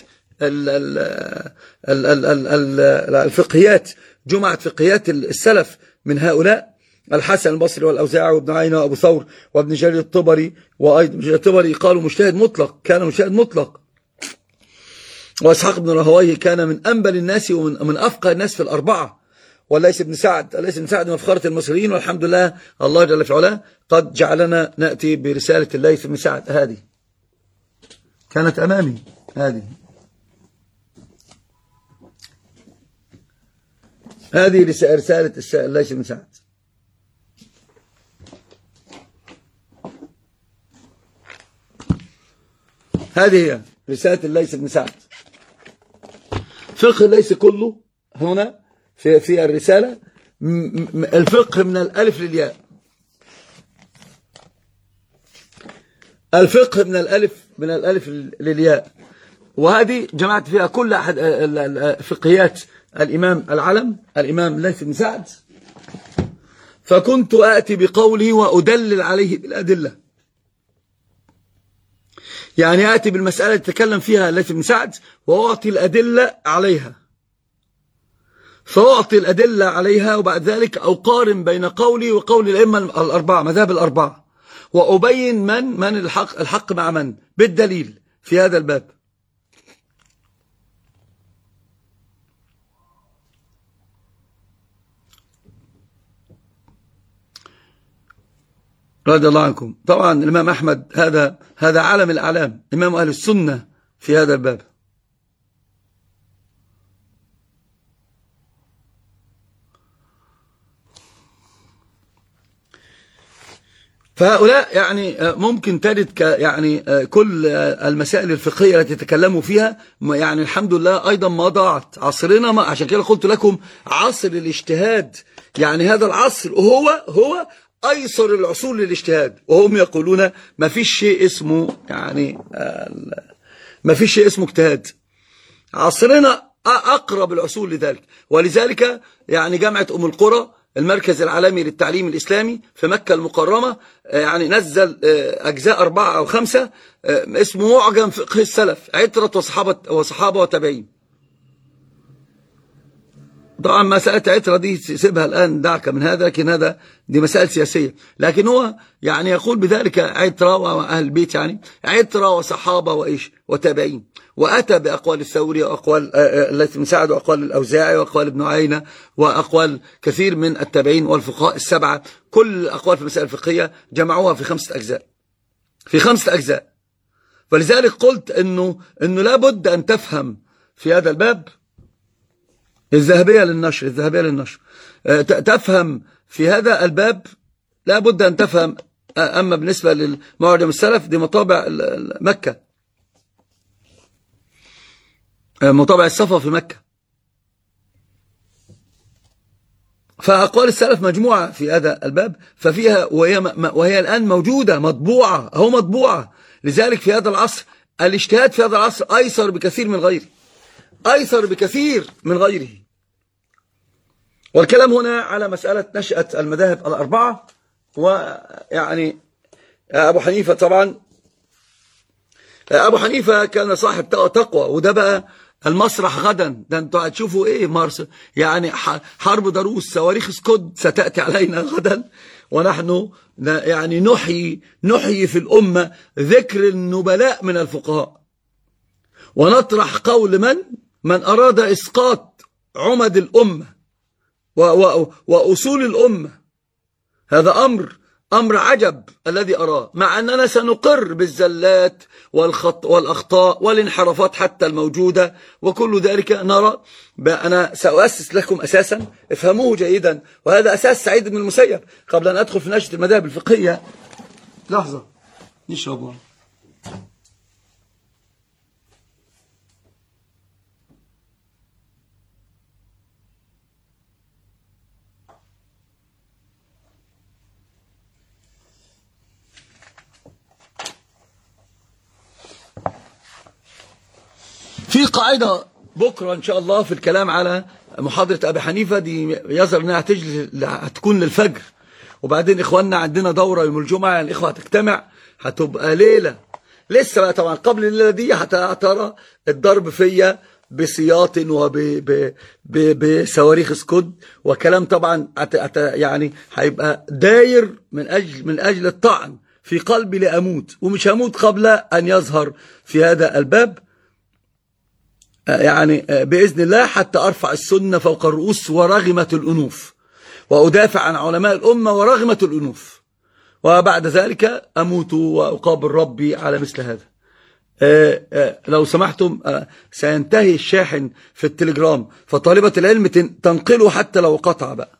الفقهيات، جمعت فقهيات السلف من هؤلاء: الحسن البصري والأوزاعي وابن عيينة وأبو ثور وابن جرير الطبري. وأيضا جرير الطبري قالوا مجتهد مطلق، كان مجتهد مطلق. وإسحاق بن راهويه كان من أنبل الناس ومن من أفقه الناس في الأربعة. وليس بن سعد، ليس بن سعد مفخرة المصريين، والحمد لله الله جل في علاه قد جعلنا نأتي برسالة الليث بن سعد. هذه كانت أمامي، هذه هذه رسالة الليث بن سعد. هذه هي رسالة الليث بن سعد. فقه الليث كله هنا في في الرسالة، الفقه من الألف للياء، الفقه من الألف من الألف للياء. وهذه جمعت فيها كل أحد فقهيات الإمام العلم الإمام الليث بن سعد، فكنت آتي بقوله وأدلل عليه بالأدلة. يعني آتي بالمسألة تتكلم فيها الليث بن سعد وأعطي الأدلة عليها، فأعطي الأدلة عليها، وبعد ذلك أقارن بين قولي وقول الأئمة الأربعة، مذاهب الأربعة، وأبين من من الحق الحق مع من بالدليل في هذا الباب. رضي الله عنكم. طبعا الإمام أحمد هذا هذا علم الأعلام، إمام أهل السنة في هذا الباب. فهؤلاء يعني ممكن تجد يعني كل المسائل الفقهية التي تكلموا فيها، يعني الحمد لله أيضا ما ضاعت عصرنا. ما عشان كده قلت لكم عصر الاجتهاد، يعني هذا العصر هو هو أيسر العصور للاجتهاد، وهم يقولون ما فيش شيء اسمه يعني ما فيش شيء اسمه اجتهاد. عصرنا أقرب العصور لذلك، ولذلك يعني جامعة أم القرى المركز العالمي للتعليم الإسلامي في مكة المكرمة يعني نزل أجزاء أربعة أو خمسة اسمه معجم فقه السلف، عترة وصحابة وصحابة وتابعين. طبعا مسألة عترة دي سيبها الآن، دعك من هذا، لكن هذا دي مسائل سياسية. لكن هو يعني يقول بذلك عترة وأهل البيت، يعني عترة وصحابة وإيش وتابعين، وأتى بأقوال الثوري وأقوال التي من سعد وأقوال الأوزاعي وأقوال ابن عيينة وأقوال كثير من التابعين والفقهاء السبعة. كل الأقوال في المسائل الفقهية جمعوها في خمسة أجزاء، في خمسة أجزاء. فلذلك قلت إنه إنه لابد أن تفهم في هذا الباب الذهبية للنشر، الذهبية للنشر تفهم في هذا الباب، لا بد أن تفهم. أما بالنسبة للمعجم السلف دي مطابع مكة، مطابع الصفا في مكة، فأقوال السلف مجموعة في هذا الباب، ففيها وهي, وهي الآن موجودة مطبوعة، أو مطبوعة. لذلك في هذا العصر الاجتهاد في هذا العصر أيسر بكثير من غيره، أيسر بكثير من غيره. والكلام هنا على مسألة نشأة المذاهب الأربعة. ويعني أبو حنيفة طبعا، أبو حنيفة كان صاحب تقوى، وده بقى المسرح غدا، ده انتوا هتشوفوا ايه مارس، يعني حرب ضروس صواريخ سكود ستأتي علينا غدا، ونحن يعني نحيي نحيي في الأمة ذكر النبلاء من الفقهاء، ونطرح قول من من أراد إسقاط عمد الأمة وأصول الأمة. هذا أمر أمر عجب الذي أراه، مع أننا سنقر بالزلات والخط والأخطاء والانحرافات حتى الموجودة، وكل ذلك نرى. أنا سأؤسس لكم أساسا افهموه جيدا، وهذا أساس سعيد بن المسيب. قبل أن أدخل في نشأة المذاهب الفقهية، لحظة نشرب. في قاعدة بكرة إن شاء الله في الكلام على محاضرة أبي حنيفة دي، يظهر أنها هتجلس هتكون للفجر، وبعدين إخواننا عندنا دورة يوم الجمعة، يعني الإخوة هتجتمع، هتبقى ليلة لسه بقى. طبعا قبل الليلة دي هترى الضرب فيا بسياط وبصواريخ سكود وكلام، طبعا يعني هيبقى داير من أجل من أجل الطعن في قلبي لأموت، ومش هموت قبل أن يظهر في هذا الباب يعني بإذن الله، حتى أرفع السنة فوق الرؤوس ورغمة الأنوف، وأدافع عن علماء الأمة ورغمة الأنوف، وبعد ذلك أموت وأقابل ربي على مثل هذا. لو سمحتم سينتهي الشاحن في التليجرام، فطالبة العلم تنقله حتى لو قطع بقى.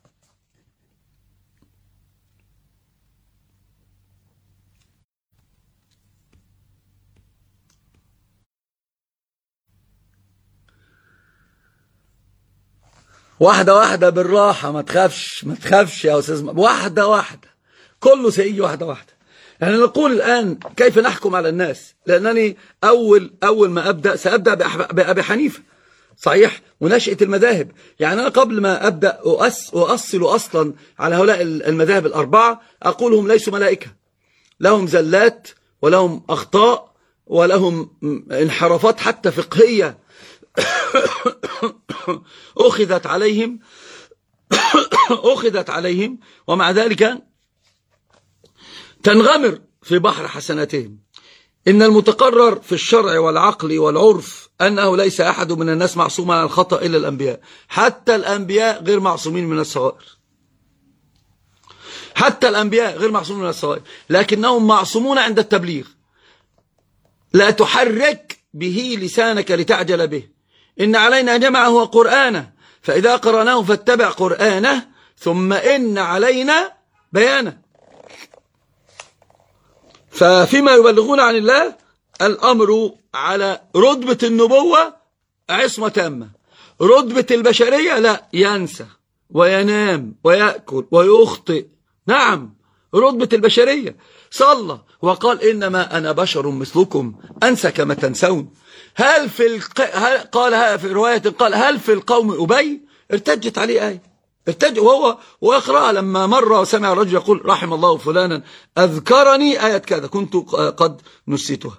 واحدة واحدة بالراحة، ما تخافش ما تخافش يا أستاذ، واحدة واحدة، كله سيئي واحدة واحدة. يعني نقول الآن كيف نحكم على الناس، لأنني أول أول ما أبدأ سأبدأ بأبي حنيفة صحيح، ونشأة المذاهب. يعني أنا قبل ما أبدأ أؤس أؤصل أصلا على هؤلاء المذاهب الأربعة، أقول هم ليسوا ملائكة، لهم زلات ولهم أخطاء ولهم انحرافات حتى فقهية أخذت عليهم أخذت عليهم ومع ذلك تنغمر في بحر حسناتهم. إن المتقرر في الشرع والعقل والعرف أنه ليس أحد من الناس معصوم عن الخطأ إلا الأنبياء، حتى الأنبياء غير معصومين من الصغائر، حتى الأنبياء غير معصومين من الصغائر، لكنهم معصومون عند التبليغ. لا تحرك به لسانك لتعجل به، إن علينا جمعه وقرآنه، فإذا قرأناه فاتبع قرآنه، ثم إن علينا بيانه. ففيما يبلغون عن الله الأمر على رتبة النبوة عصمة تامة، رتبة البشرية لا، ينسى وينام ويأكل ويخطئ. نعم رتبة البشرية، صلى وقال إنما أنا بشر مثلكم أنسى كما تنسون. هل في الق... هل قال في رواية قال هل في القوم أبي، ارتجت عليه آية، ارتج وهو ويقرأ لما مر وسمع الرجل يقول رحم الله فلانا أذكرني آية كذا كنت قد نسيتها.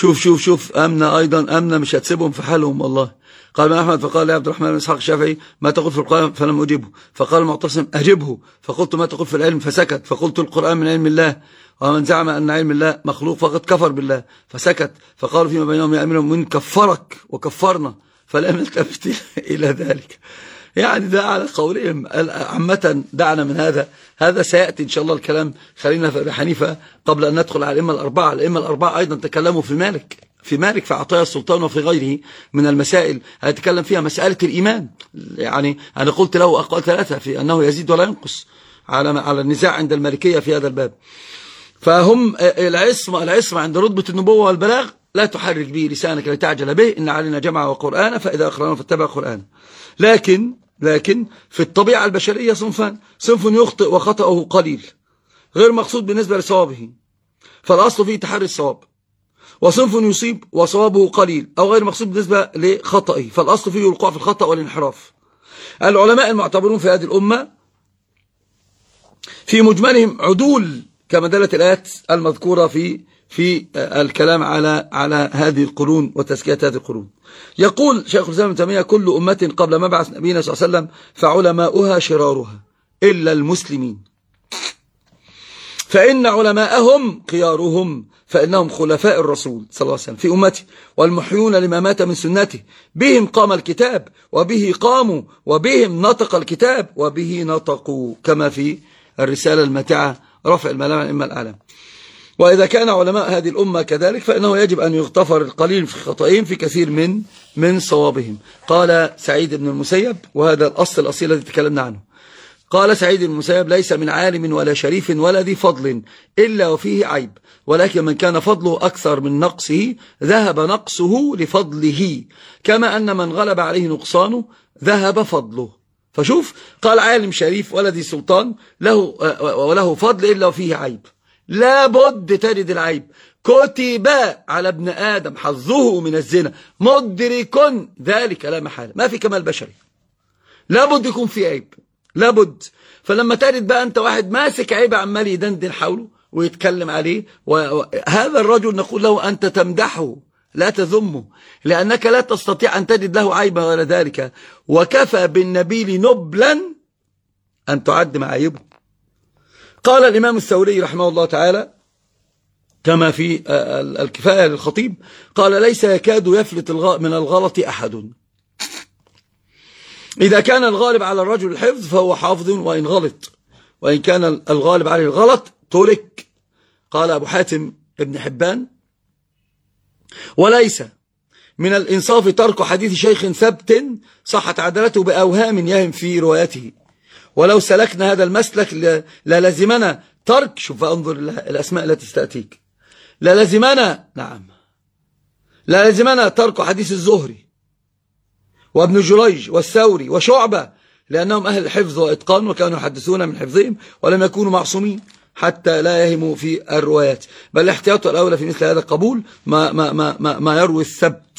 شوف شوف شوف أمنة أيضا، أمنة مش هتسيبهم في حالهم والله. قال أحمد فقال لي عبد الرحمن بن إسحاق الشافعي ما تقول في القرآن؟ فلم أجبه. فقال المعتصم أجبه. فقلت ما تقول في العلم؟ فسكت. فقلت القرآن من علم الله، ومن زعم أن علم الله مخلوق فقد كفر بالله. فسكت. فقالوا فيما بينهم يا أمير المؤمنين كفرك وكفرنا، فلم نلتفت إلى ذلك. يعني ده على قولهم عامة. دعنا من هذا، هذا سيأتي إن شاء الله الكلام. خلينا في أبي حنيفة قبل أن ندخل على الأئمة الأربعة. الأئمة الأربعة أيضا تكلموا في مالك في مالك في عطايا السلطان وفي غيره من المسائل. هنتكلم فيها مسألة الإيمان. يعني أنا قلت له أقوال ثلاثة في أنه يزيد ولا ينقص على على النزاع عند المالكية في هذا الباب. فهم العصمة العصمة عند رتبة النبوة والبلاغ لا تحرك به لسانك لتعجل به، إن علينا جمع وقرآن فإذا أقرأنا فاتبع قرآن. لكن لكن في الطبيعة البشرية صنفان: صنف يخطئ وخطأه قليل غير مقصود بالنسبة لصوابه فالأصل فيه تحري الصواب، وصنف يصيب وصوابه قليل أو غير مقصود بالنسبة لخطئه فالأصل فيه الوقوع في الخطأ والانحراف. العلماء المعتبرون في هذه الأمة في مجملهم عدول كما دلت الآيات المذكورة في في الكلام على على هذه القرون وتزكية هذه القرون. يقول شيخ الإسلام ابن تيمية: كل أمة قبل مبعث نبينا صلى الله عليه وسلم فعلماؤها شرارها إلا المسلمين، فإن علماءهم خيارهم، فإنهم خلفاء الرسول صلى الله عليه وسلم في أمته والمحيون لما مات من سنته، بهم قام الكتاب وبه قاموا وبهم نطق الكتاب وبه نطقوا، كما في الرسالة الماتعة رفع الملام عن الأئمة الأعلام. وإذا كان علماء هذه الأمة كذلك فإنه يجب أن يغتفر القليل في خطئهم في كثير من من صوابهم. قال سعيد بن المسيب، وهذا الأصل الأصيل الذي تكلمنا عنه، قال سعيد بن المسيب: ليس من عالم ولا شريف ولا ذي فضل إلا وفيه عيب، ولكن من كان فضله أكثر من نقصه ذهب نقصه لفضله، كما أن من غلب عليه نقصانه ذهب فضله. فشوف، قال عالم شريف ولا ذي سلطان له وله فضل إلا وفيه عيب، لابد تجد العيب. كتب على ابن آدم حظه من الزنا مدرك ذلك لا محالة، ما في كمال بشري، لابد يكون في عيب، لابد. فلما تجد بقى أنت واحد ماسك عيب عمال يدندن حوله ويتكلم عليه، وهذا الرجل نقول له أنت تمدحه لا تذمه، لأنك لا تستطيع أن تجد له عيبا غير ذلك، وكفى بالنبيل نبلا أن تعد معايبه. قال الإمام الثوري رحمه الله تعالى كما في الكفاية للخطيب، قال: ليس يكاد يفلت من الغلط أحد، إذا كان الغالب على الرجل الحفظ فهو حافظ وإن غلط، وإن كان الغالب عليه الغلط ترك. قال أبو حاتم ابن حبان: وليس من الإنصاف ترك حديث شيخ ثبت صحت عدالته بأوهام يهم في روايته، ولو سلكنا هذا المسلك للزمنا ترك، شوف انظر الأسماء التي ستأتيك، للزمنا نعم للزمنا ترك حديث الزهري وابن جريج والثوري وشعبة، لأنهم أهل الحفظ وإتقان وكانوا يحدثون من حفظهم ولم يكونوا معصومين حتى لا يهموا في الروايات، بل الاحتياط الأولى في مثل هذا القبول ما, ما, ما, ما, ما يروي الثبت.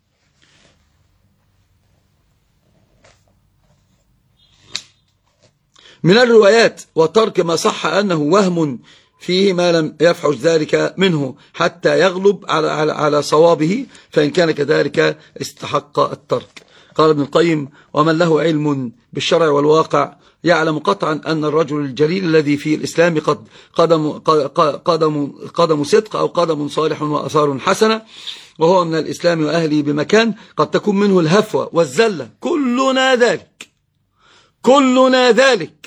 من الروايات وترك ما صح أنه وهم فيه ما لم يفحش ذلك منه حتى يغلب على, على, على صوابه، فإن كان كذلك استحق الترك. قال ابن القيم: ومن له علم بالشرع والواقع يعلم قطعا أن الرجل الجليل الذي في الإسلام قد قدم, قدم, قدم صدق أو قدم صالح وأثار حسنة، وهو من الإسلام وأهله بمكان قد تكون منه الهفوة والزلة، كلنا ذلك كلنا ذلك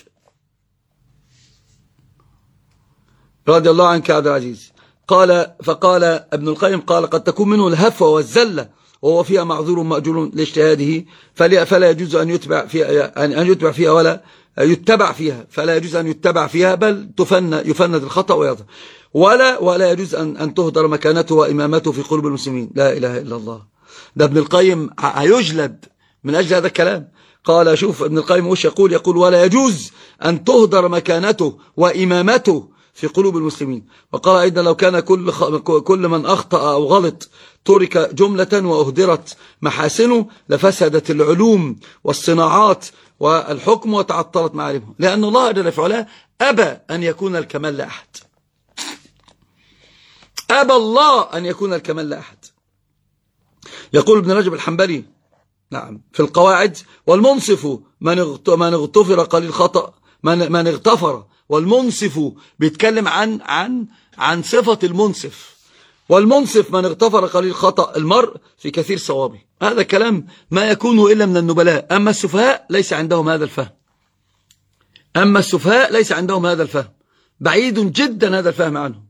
رضي الله عنك يا عبد العزيز. قال فقال ابن القيم قال: قد تكون منه الهفوة والزلة وهو فيها معذور مأجور لاجتهاده، فلا يجوز أن يتبع فيها أن يتبع فيها ولا يتبع فيها فلا يجوز أن يتبع فيها، بل تفن يفند الخطأ ويظهر، ولا ولا يجوز أن أن تهدر مكانته وإمامته في قلوب المسلمين. لا إله إلا الله. ده ابن القيم هيجلد من أجل هذا الكلام. قال شوف ابن القيم وش يقول يقول: ولا يجوز أن تهدر مكانته وإمامته في قلوب المسلمين. وقال أيضا: لو كان كل كل من أخطأ أو غلط ترك جملة وأهدرت محاسنه لفسدت العلوم والصناعات والحكم وتعطلت معالمه، لأن الله جل في علاه أبى أن يكون الكمال لأحد. أبى الله أن يكون الكمال لأحد. يقول ابن رجب الحنبلي نعم في القواعد: والمنصف من اغتفر قليل خطأ من من اغتفر. والمنصف بيتكلم عن عن عن صفة المنصف. والمنصف من اغتفر قليل خطأ المرء في كثير صوابه. هذا كلام ما يكون إلا من النبلاء. أما السفهاء ليس عندهم هذا الفهم. أما السفهاء ليس عندهم هذا الفهم، بعيد جدا هذا الفهم عنهم.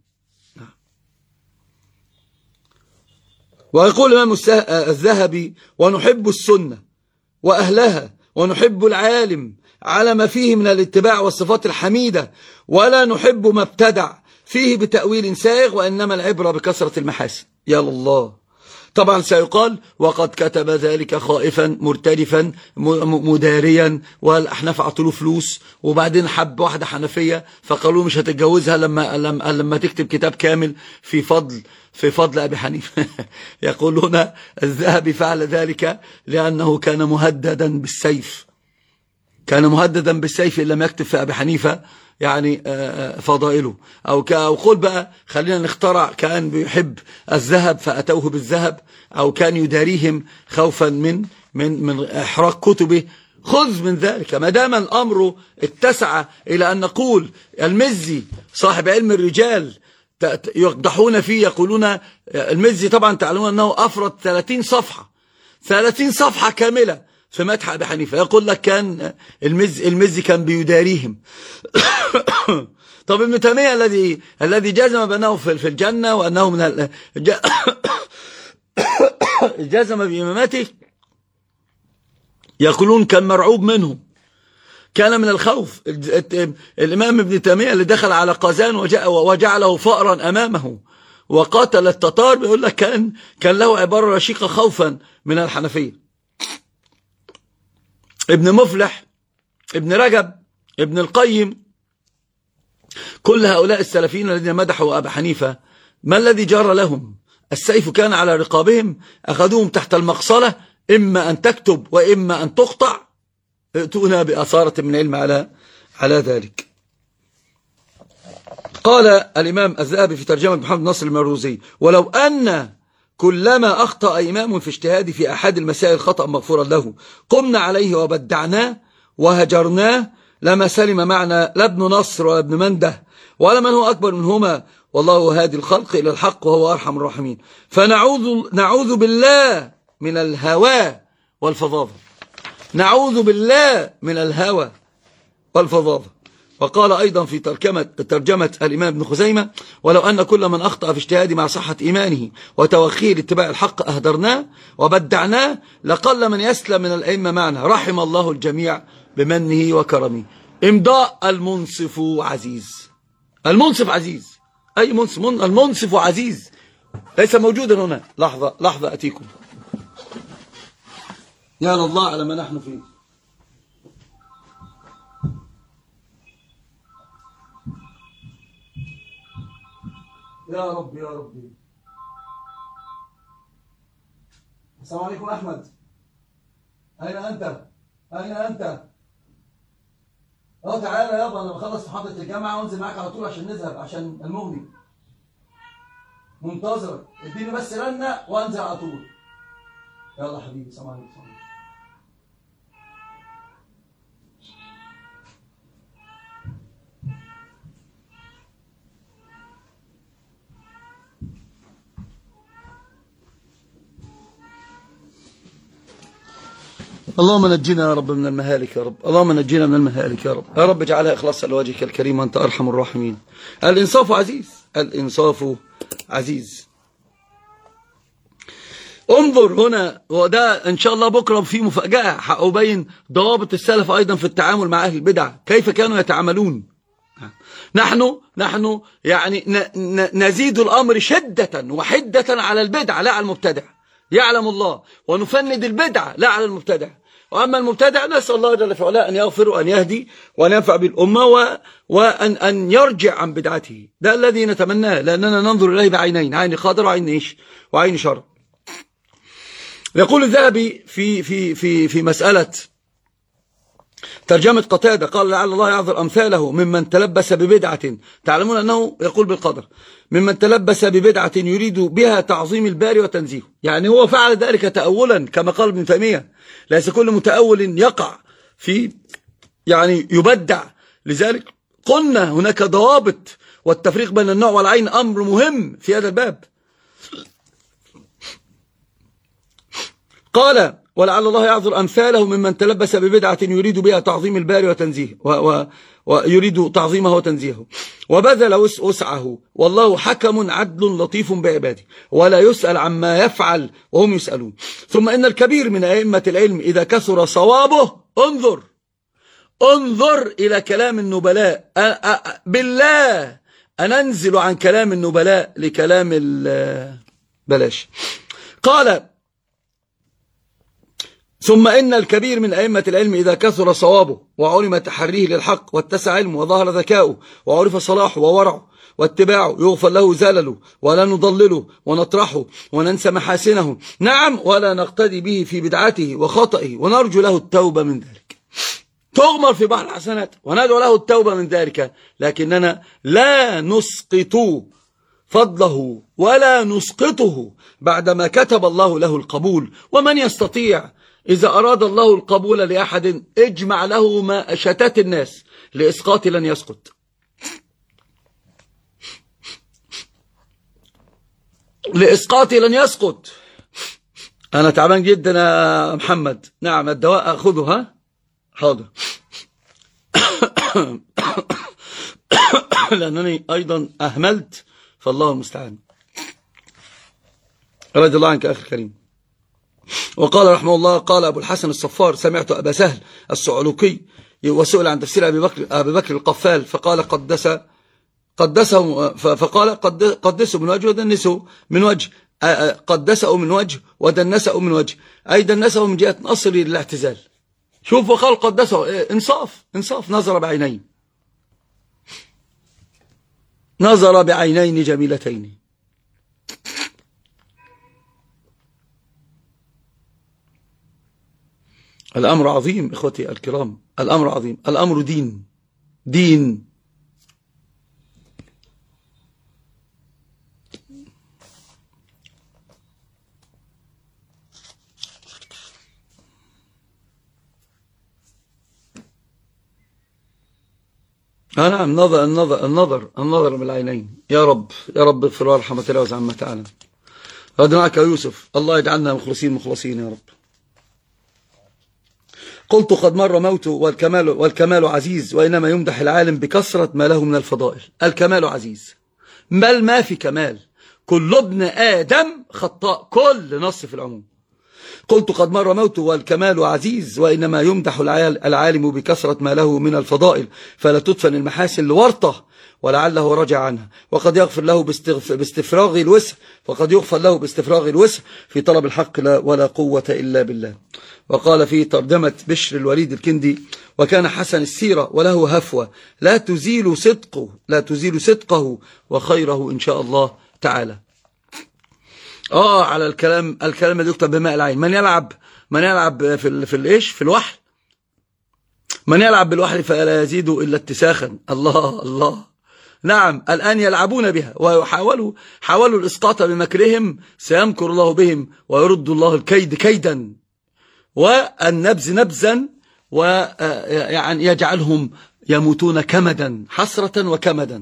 ويقول الإمام الذهبي: ونحب السنة وأهلها ونحب العالم على ما فيه من الاتباع والصفات الحميدة، ولا نحب ما ابتدع فيه بتأويل سائغ، وإنما العبرة بكثرة المحاسن. يا الله. طبعا سيقال: وقد كتب ذلك خائفا مرتدفا مداريا، والأحناف عطلوا فلوس، وبعدين حب واحدة حنفية فقالوا مش هتتجوزها لما لما لما تكتب كتاب كامل في فضل في فضل أبي حنيفة. يقولون الذهبي فعل ذلك لأنه كان مهددا بالسيف، كان مهددا بالسيف إن لم يكتب في أبي حنيفة يعني فضائله. أو قول بقى خلينا نخترع: كان بيحب الذهب فأتوه بالذهب، أو كان يداريهم خوفا من من من إحراق كتبه. خذ من ذلك. ما دام الأمر اتسع إلى أن نقول المزي صاحب علم الرجال يقدحون فيه، يقولون المزي طبعا تعلمون أنه أفرد ثلاثين صفحة ثلاثين صفحة كاملة في مدح أبي حنيفة. يقول لك كان المزي المزي كان بيداريهم. طب ابن تيمية الذي الذي جزم بأنه في الجنة وأنه من جزم بإمامته، يقولون كان مرعوب منهم، كان من الخوف. الإمام ابن تيمية اللي دخل على قازان وجعله فأرا أمامه وقاتل التتار، بيقول لك كان كان له عبارة رشيقة خوفا من الحنفية. ابن مفلح، ابن رجب، ابن القيم، كل هؤلاء السلفيين الذين مدحوا أبا حنيفة، ما الذي جرى لهم؟ السيف كان على رقابهم، أخذوهم تحت المقصلة، إما أن تكتب وإما أن تقطع. ائتونا بأثارة من علم على على ذلك. قال الإمام الذهبي في ترجمة محمد نصر المروزي: ولو أن كلما أخطأ إمام في اجتهاد في أحد المسائل خطأ مغفورا له قمنا عليه وبدعناه وهجرناه لما سلم معنا لا ابن نصر ولا ابن منده ولا من هو أكبر منهما، والله هادي الخلق إلى الحق وهو أرحم الراحمين. فنعوذ نعوذ بالله من الهوى والفظاظة، نعوذ بالله من الهوى والفظاظة. وقال أيضا في ترجمة, ترجمة الإمام ابن خزيمة: ولو أن كل من أخطأ في اجتهاد مع صحة إيمانه وتوخيه لاتباع الحق أهدرناه وبدعناه لقل من يسلم من الأئمة معنا، رحم الله الجميع بمنه وكرمه. إمضاء المنصف عزيز. المنصف عزيز. أي منصف؟ المنصف عزيز ليس موجودا هنا. لحظة لحظة أتيكم. يا الله على ما نحن فيه. يا رب يا ربي. السلام عليكم أحمد. أين أنت؟ أين أنت؟ أه تعالى يابا، أنا بخلص محاضرة الجامعة وأنزل معاك على طول عشان نذهب عشان المغني. منتظرك، اديني بس رنة وأنزل على طول. يلا حبيبي. السلام عليكم. اللهم نجينا يا رب من المهالك يا رب، اللهم نجينا من المهالك يا رب، يا رب اجعلها إخلاصا لوجهك الكريم وأنت أرحم الراحمين. الإنصاف عزيز، الإنصاف عزيز. انظر هنا، وده إن شاء الله بكرة في مفاجأة هأبين ضوابط السلف أيضا في التعامل مع أهل البدع، كيف كانوا يتعاملون. نحن نحن يعني نزيد الأمر شدة وحدة على البدع لا على المبتدع، يعلم الله، ونفند البدع لا على المبتدع. وأما المبتدع نسأل الله جل في علاه أن يغفر وأن يهدي وأن ينفع بالأمة وأن أن يرجع عن بدعته. ده الذي نتمناه، لأننا ننظر إليه بعينين، عين خضر وعين إيش وعين شر. يقول الذهبي في في في في مسألة ترجمة قتادة قال لعل الله يعذر أمثاله ممن تلبس ببدعة، تعلمون أنه يقول بالقدر، ممن تلبس ببدعة يريد بها تعظيم الباري وتنزيهه. يعني هو فعل ذلك تأولا كما قال ابن تيمية، ليس كل متأول يقع في يعني يبدع. لذلك قلنا هناك ضوابط، والتفريق بين النوع والعين أمر مهم في هذا الباب. قال ولعل الله يعذر أمثاله ممن تلبس ببدعة يريد بها تعظيم الباري وتنزيهه ويريد تعظيمه وتنزيهه، وبذل وسعه، والله حكم عدل لطيف بعباده، ولا يسأل عما يفعل وهم يسألون. ثم إن الكبير من أئمة العلم إذا كثر صوابه، انظر انظر إلى كلام النبلاء، بالله أننزل عن كلام النبلاء لكلام بلاش. قال ثم إن الكبير من أئمة العلم إذا كثر صوابه وعلم تحريه للحق واتسع علمه وظهر ذكاؤه وعرف صلاحه وورعه واتباعه، يغفر له زلله ولا نضلله ونطرحه وننسى محاسنه، نعم، ولا نقتدي به في بدعته وخطئه، ونرجو له التوبة من ذلك. تغمر في بحر الحسنات وندعو له التوبة من ذلك، لكننا لا نسقط فضله ولا نسقطه بعدما كتب الله له القبول. ومن يستطيع إذا أراد الله القبول لأحد اجمع له ما شتات الناس، لإسقاط لن يسقط. لإسقاط لن يسقط. أنا تعبان جدا يا محمد. نعم، الدواء أخذه. ها حاضر. لأنني أيضا أهملت، فالله المستعان. رضي الله عنك أخي الكريم. وقال رحمه الله، قال أبو الحسن الصفار سمعت أبا سهل السعلوكي وسئل عن تفسير أبي بكر, أبي بكر القفال فقال قدس قدسه فقال قدسه من وجه ودنسه من وجه، قدسه من وجه ودنسه من وجه، أي دنسه من جهة نصري للاعتزال. شوف، وقال قدسه، انصاف انصاف، نظر بعينين نظر بعينين جميلتين. الأمر عظيم إخوتي الكرام، الأمر عظيم، الأمر دين دين. نعم، النظر النظر النظر النظر بالعينين. يا رب يا رب اغفر وارحم وتجاوز عما تعالى. رضيناك يا يوسف، الله يجعلنا مخلصين مخلصين يا رب. قلت قد مر موته والكمال, والكمال عزيز، وإنما يمدح العالم بكثرة ما له من الفضائل. الكمال عزيز، بل ما في كمال، كل ابن آدم خطاء، كل نص في العموم. قلت قد مر موته والكمال عزيز، وإنما يمدح العالم بكثرة ما له من الفضائل، فلا تدفن المحاسن لورطه ولعله رجع عنها، وقد يغفر له باستفراغ الوسع، وقد يغفر له باستفراغ الوسع في طلب الحق، لا ولا قوة إلا بالله. وقال في ترجمة بشر الوليد الكندي، وكان حسن السيرة وله هفوة لا تزيل صدقه لا تزيل صدقه وخيره إن شاء الله تعالى. آه على الكلام الكلام اللي يكتب بماء العين. من يلعب من يلعب في ال في الايش في الوحل، من يلعب بالوحل فلا يزيد إلا اتساخا. الله الله. نعم، الآن يلعبون بها ويحاولوا حاولوا الإسقاط بمكرهم، سيمكر الله بهم ويرد الله الكيد كيدا والنبز نبزا، ويعني يجعلهم يموتون كمدا، حسرة وكمدا.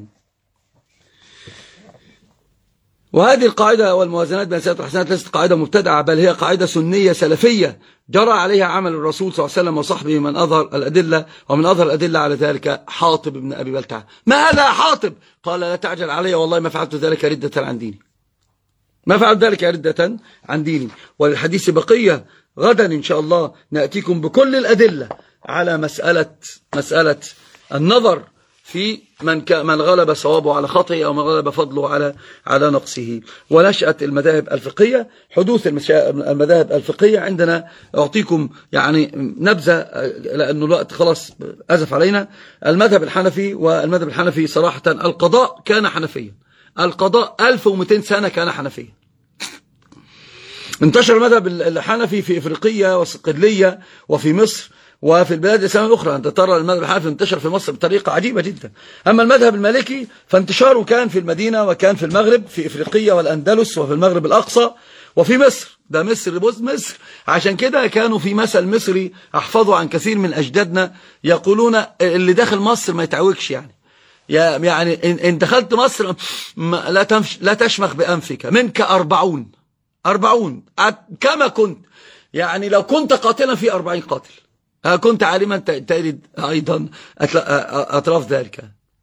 وهذه القاعدة والموازنات بين السيئات والحسنات ليست قاعدة مبتدعة، بل هي قاعدة سنية سلفية جرى عليها عمل الرسول صلى الله عليه وسلم وصحبه من أظهر الأدلة، ومن أظهر الأدلة على ذلك حاطب بن أبي بلتعة. ما هذا يا حاطب؟ قال لا تعجل علي، والله ما فعلت ذلك ردة عن ديني، ما فعلت ذلك ردة عن ديني. وللحديث بقية، غدا إن شاء الله نأتيكم بكل الأدلة على مسألة مسألة النظر في من من غلب صوابه على خطئه، أو من غلب فضله على على نقصه. ونشأة المذاهب الفقهية، حدوث المذاهب الفقهية عندنا. أعطيكم يعني نبذة لأنه الوقت خلاص أزف علينا. المذهب الحنفي، والمذهب الحنفي صراحة القضاء كان حنفيا، القضاء ألف ومئتين سنة كان حنفيا. انتشر المذهب الحنفي في إفريقيا والصقلية وفي مصر، وفي البلاد الإسلامية الأخرى أنت ترى المذهب الحنفي انتشر في مصر بطريقة عجيبة جدا. أما المذهب المالكي فانتشاره كان في المدينة وكان في المغرب، في إفريقيا والأندلس وفي المغرب الأقصى وفي مصر. ده مصر، بص مصر. عشان كده كانوا في مثل مصري أحفظه عن كثير من أجدادنا يقولون اللي داخل مصر ما يتعوجش، يعني يعني إن دخلت مصر لا تمش لا تشمخ بأنفك، منك أربعون أربعون كما كنت، يعني لو كنت قاتلا في أربعين قاتل، كنت عالما تجد أيضا أطراف ذلك.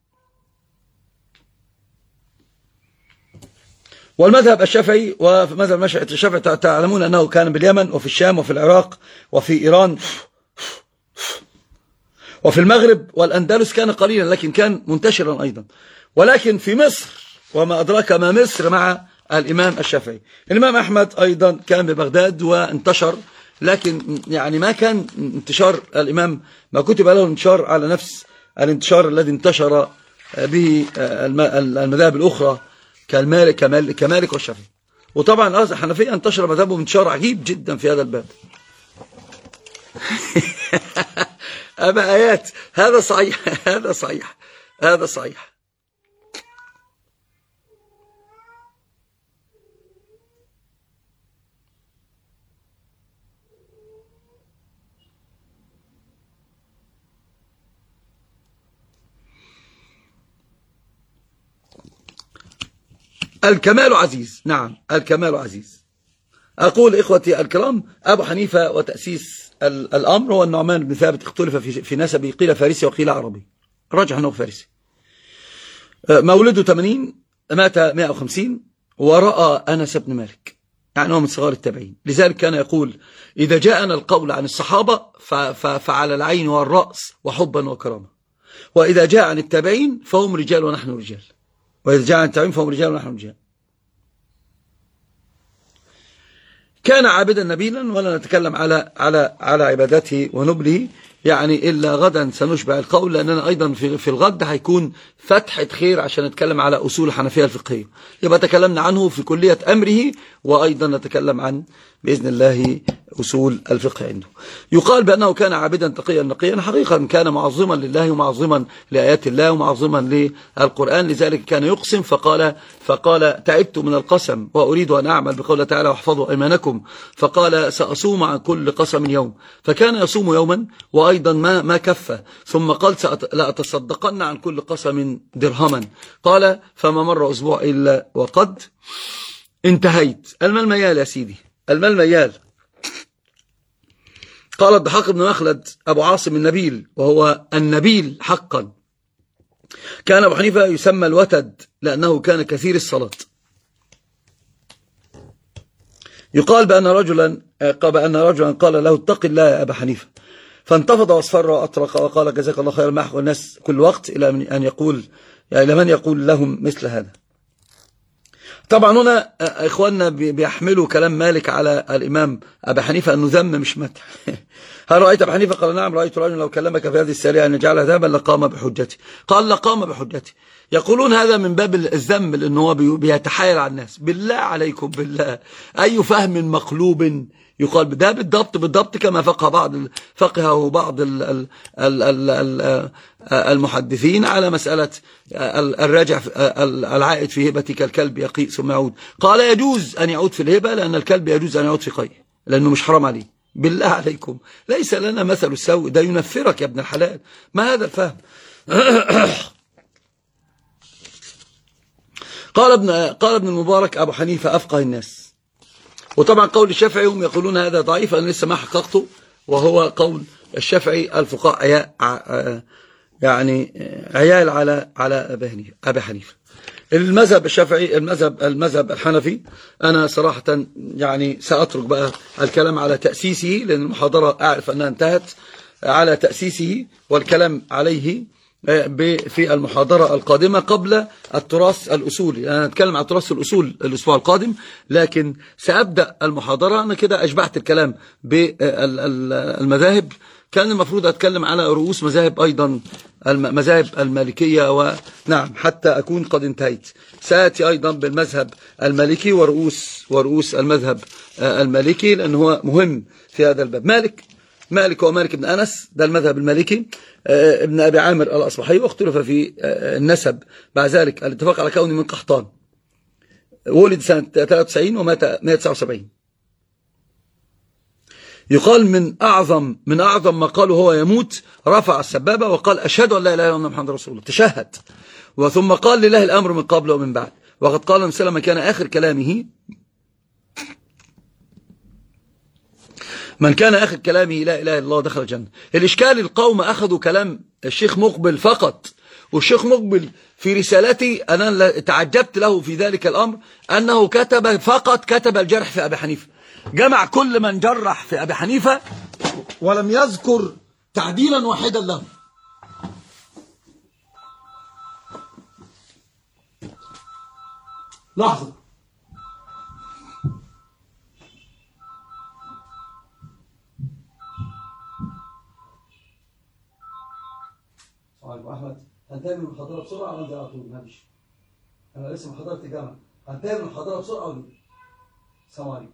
والمذهب الشافعي ومذهب الشافعي تعلمون أنه كان باليمن وفي الشام وفي العراق وفي إيران وفي المغرب والأندلس، كان قليلا لكن كان منتشرا أيضا. ولكن في مصر وما أدراك ما مصر مع الإمام الشافعي. الإمام أحمد أيضا كان ببغداد وانتشر، لكن يعني ما كان انتشار الإمام، ما كتب له انتشار على نفس الانتشار الذي انتشر به المذاهب الأخرى كالمالك كمالك والشافعي. وطبعا الحنفية انتشر مذهبهم انتشار عجيب جدا في هذا الباب. أما آيات، هذا صحيح هذا صحيح هذا صحيح. الكمال عزيز، نعم الكمال عزيز. أقول إخوتي الكرام، أبو حنيفة وتأسيس الأمر هو النعمان بن ثابت، اختلف في نسبه، قيل فارسي وقيل عربي، رجح أنه فارسي. مولده ثمانين، مات مئة وخمسين، ورأى أنس بن مالك، يعني هو من صغار التابعين. لذلك كان يقول إذا جاءنا القول عن الصحابة فعلى العين والرأس وحبا وكرامة، وإذا جاء عن التابعين فهم رجال ونحن رجال، وإذا جاء عن التابعين فهم رجال ونحن رجال. كان عابدا نبيلا، ولا نتكلم على على على عبادته ونبله يعني إلا غدا سنشبع القول، لأننا أيضا في في الغد هيكون فتحة خير عشان نتكلم على أصول الحنفية الفقهية، يبقى تكلمنا عنه في كلية أمره، وأيضا نتكلم عن بإذن الله أصول الفقه عنده. يقال بأنه كان عابدا تقيا نقيا، حقيقة كان معظما لله ومعظما لآيات الله ومعظما للقرآن، لذلك كان يقسم فقال فقال تعبت من القسم وأريد أن أعمل بقول تعالى واحفظوا أيمانكم، فقال سأصوم عن كل قسم يوم، فكان يصوم يوما وأيضا ما ما كف، ثم قال لأتصدقن عن كل قسم درهما، قال فما مر أسبوع إلا وقد انتهيت. المال ميال يا سيدي، المال ميال. قال الضحاك بن مخلد أبو عاصم النبيل، وهو النبيل حقا، كان أبو حنيفة يسمى الوتد لأنه كان كثير الصلاة. يقال بأن رجلا بأن رجلا قال له اتق الله يا أبا حنيفة، فانتفض واصفر وأطرق وقال جزاك الله خير، ما يحق الناس كل وقت إلى أن يقول يعني لمن يقول لهم مثل هذا. طبعا هنا إخواننا بيحملوا كلام مالك على الإمام أبا حنيفة أنه ذم مش مدح. هل رأيت أبا حنيفة؟ قال نعم رأيت رجلا لو كلمك في هذه السريعة أن يجعلها ذهبا لقام بحجتي. قال لقام بحجتي. يقولون هذا من باب الذم، لأنه هو بيتحايل على الناس. بالله عليكم بالله، أي فهم مقلوب يقال ده بالضبط بالضبط كما فقه بعض فقهه بعض المحدثين على مسألة الراجع العائد في هبتك الكلب يقيء ثم يعود. قال يجوز أن يعود في الهبة لأن الكلب يجوز أن يعود في قيء لأنه مش حرام عليه. بالله عليكم ليس لنا مثل السوء، ده ينفرك يا ابن الحلال، ما هذا الفهم؟ قال ابن قال ابن المبارك أبو حنيفة أفقه الناس. وطبعا قول الشافعي هم يقولون هذا ضعيف، أنا لسه ما حققته، وهو قول الشافعي الفقهاء يعني عيال على على أبي حنيفة. المذهب الشافعي المذهب المذهب الحنفي أنا صراحة يعني سأترك بقى الكلام على تأسيسه، لأن المحاضرة أعرف أنها انتهت على تأسيسه والكلام عليه في المحاضرة القادمة قبل التراث الأصولي. أنا أتكلم عن تراث الأصول الأسبوع القادم، لكن سأبدأ المحاضرة أنا كده أشبعت الكلام بالمذاهب. كان المفروض أتكلم على رؤوس مذاهب أيضا المذاهب المالكية، ونعم حتى أكون قد انتهيت. سأتي أيضا بالمذهب المالكي ورؤوس ورؤوس المذهب المالكي، لأنه هو مهم في هذا الباب. مالك مالك ومالك بن أنس، ده المذهب المالكي، ابن أبي عامر الأصبحي، واختلف في النسب بعد ذلك. الاتفاق على كونه من قحطان، ولد سنة ثلاثة وتسعين ومات مئة وتسعة وسبعين. يقال من أعظم من أعظم ما قاله هو يموت، رفع السبابة وقال أشهد أن لا إله إلا الله محمد رسول الله، تشهد، وثم قال لله الأمر من قبل ومن بعد. وقد قال النبي صلى الله عليه وسلم كان آخر كلامه من كان آخر كلامه لا إله إلا الله دخل الجنة. الإشكال القوم أخذوا كلام الشيخ مقبل فقط، والشيخ مقبل في رسالتي أنا تعجبت له في ذلك الأمر أنه كتب فقط كتب الجرح في أبي حنيفة، جمع كل من جرح في أبي حنيفة ولم يذكر تعديلا واحدا له. لحظة، أحمد هنتهي من الحضارة بسرعة وانزل على طول، ماشي، أنا لسه من حضارة الجامعة، هنتهي من الحضارة بسرعة وانزل. السلام عليكم.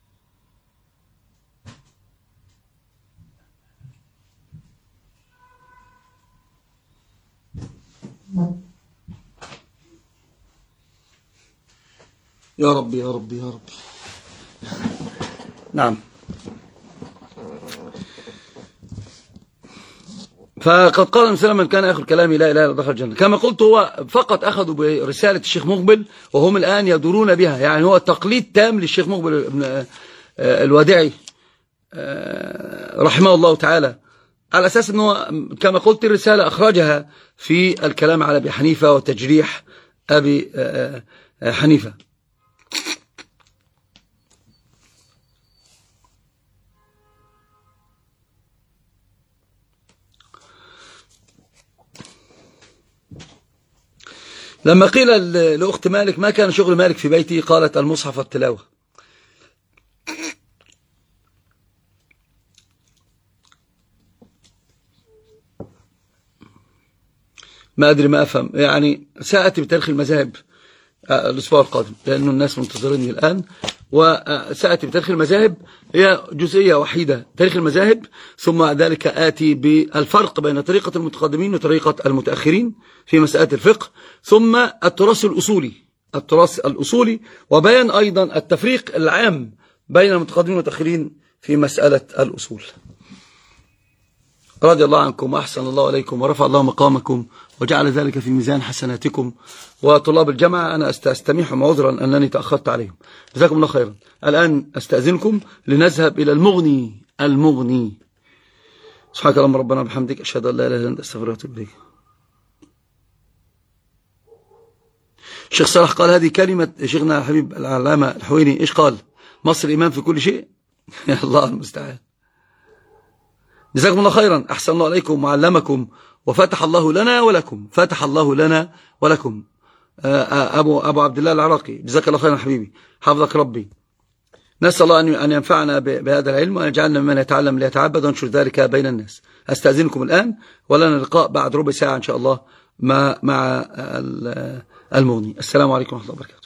يا ربي يا ربي يا ربي. نعم، فقد قال النبي صلى الله عليه وسلم من كان آخر كلامي لا إله إلا الله دخل الجنة. كما قلت هو فقط أخذوا برسالة الشيخ مقبل وهم الآن يدورون بها، يعني هو تقليد تام للشيخ مقبل ابن الوداعي رحمه الله تعالى، على أساس أنه كما قلت الرسالة أخرجها في الكلام على أبي حنيفة وتجريح أبي حنيفة. لما قيل لأخت مالك ما كان شغل مالك في بيتي، قالت المصحف والتلاوة. ما أدري ما أفهم، يعني سأتي بتاريخ المذاهب الأسبوع القادم لأنه الناس منتظريني الآن، وسأتي بتاريخ المذاهب، هي جزئية وحيدة تاريخ المذاهب، ثم ذلك آتي بالفرق بين طريقة المتقدمين وطريقة المتأخرين في مسألة الفقه، ثم التراث الأصولي التراث الأصولي وبيان أيضا التفريق العام بين المتقدمين والمتأخرين في مسألة الأصول. رضي الله عنكم وأحسن الله إليكم ورفع الله مقامكم وجعل ذلك في ميزان حسناتكم. وطلاب الجامعة أنا أستميحهم عذرا أنني تأخرت عليهم، جزاكم الله خيرا. الآن أستأذنكم لنذهب إلى المغني المغني سبحانك اللهم ربنا بحمدك أشهد أن لا إله إلا أنت أستغفرك وأتوب إليك. الشيخ صالح قال هذه كلمة شيخنا حبيب العلامة الحويني، إيش قال؟ مصر إمام في كل شيء. يا الله المستعان. جزاكم الله خيرا، أحسن الله عليكم وعلمكم وفتح الله لنا ولكم، فتح الله لنا ولكم. أبو, أبو عبد الله العراقي جزاك الله خيرا حبيبي، حفظك ربي. نسأل الله أن ينفعنا بهذا العلم وأن يجعلنا ممن يتعلم ليتعبد ونشر ذلك بين الناس. أستأذنكم الآن ولنا لقاء بعد ربع ساعة إن شاء الله مع مع المغني. السلام عليكم ورحمة الله وبركاته.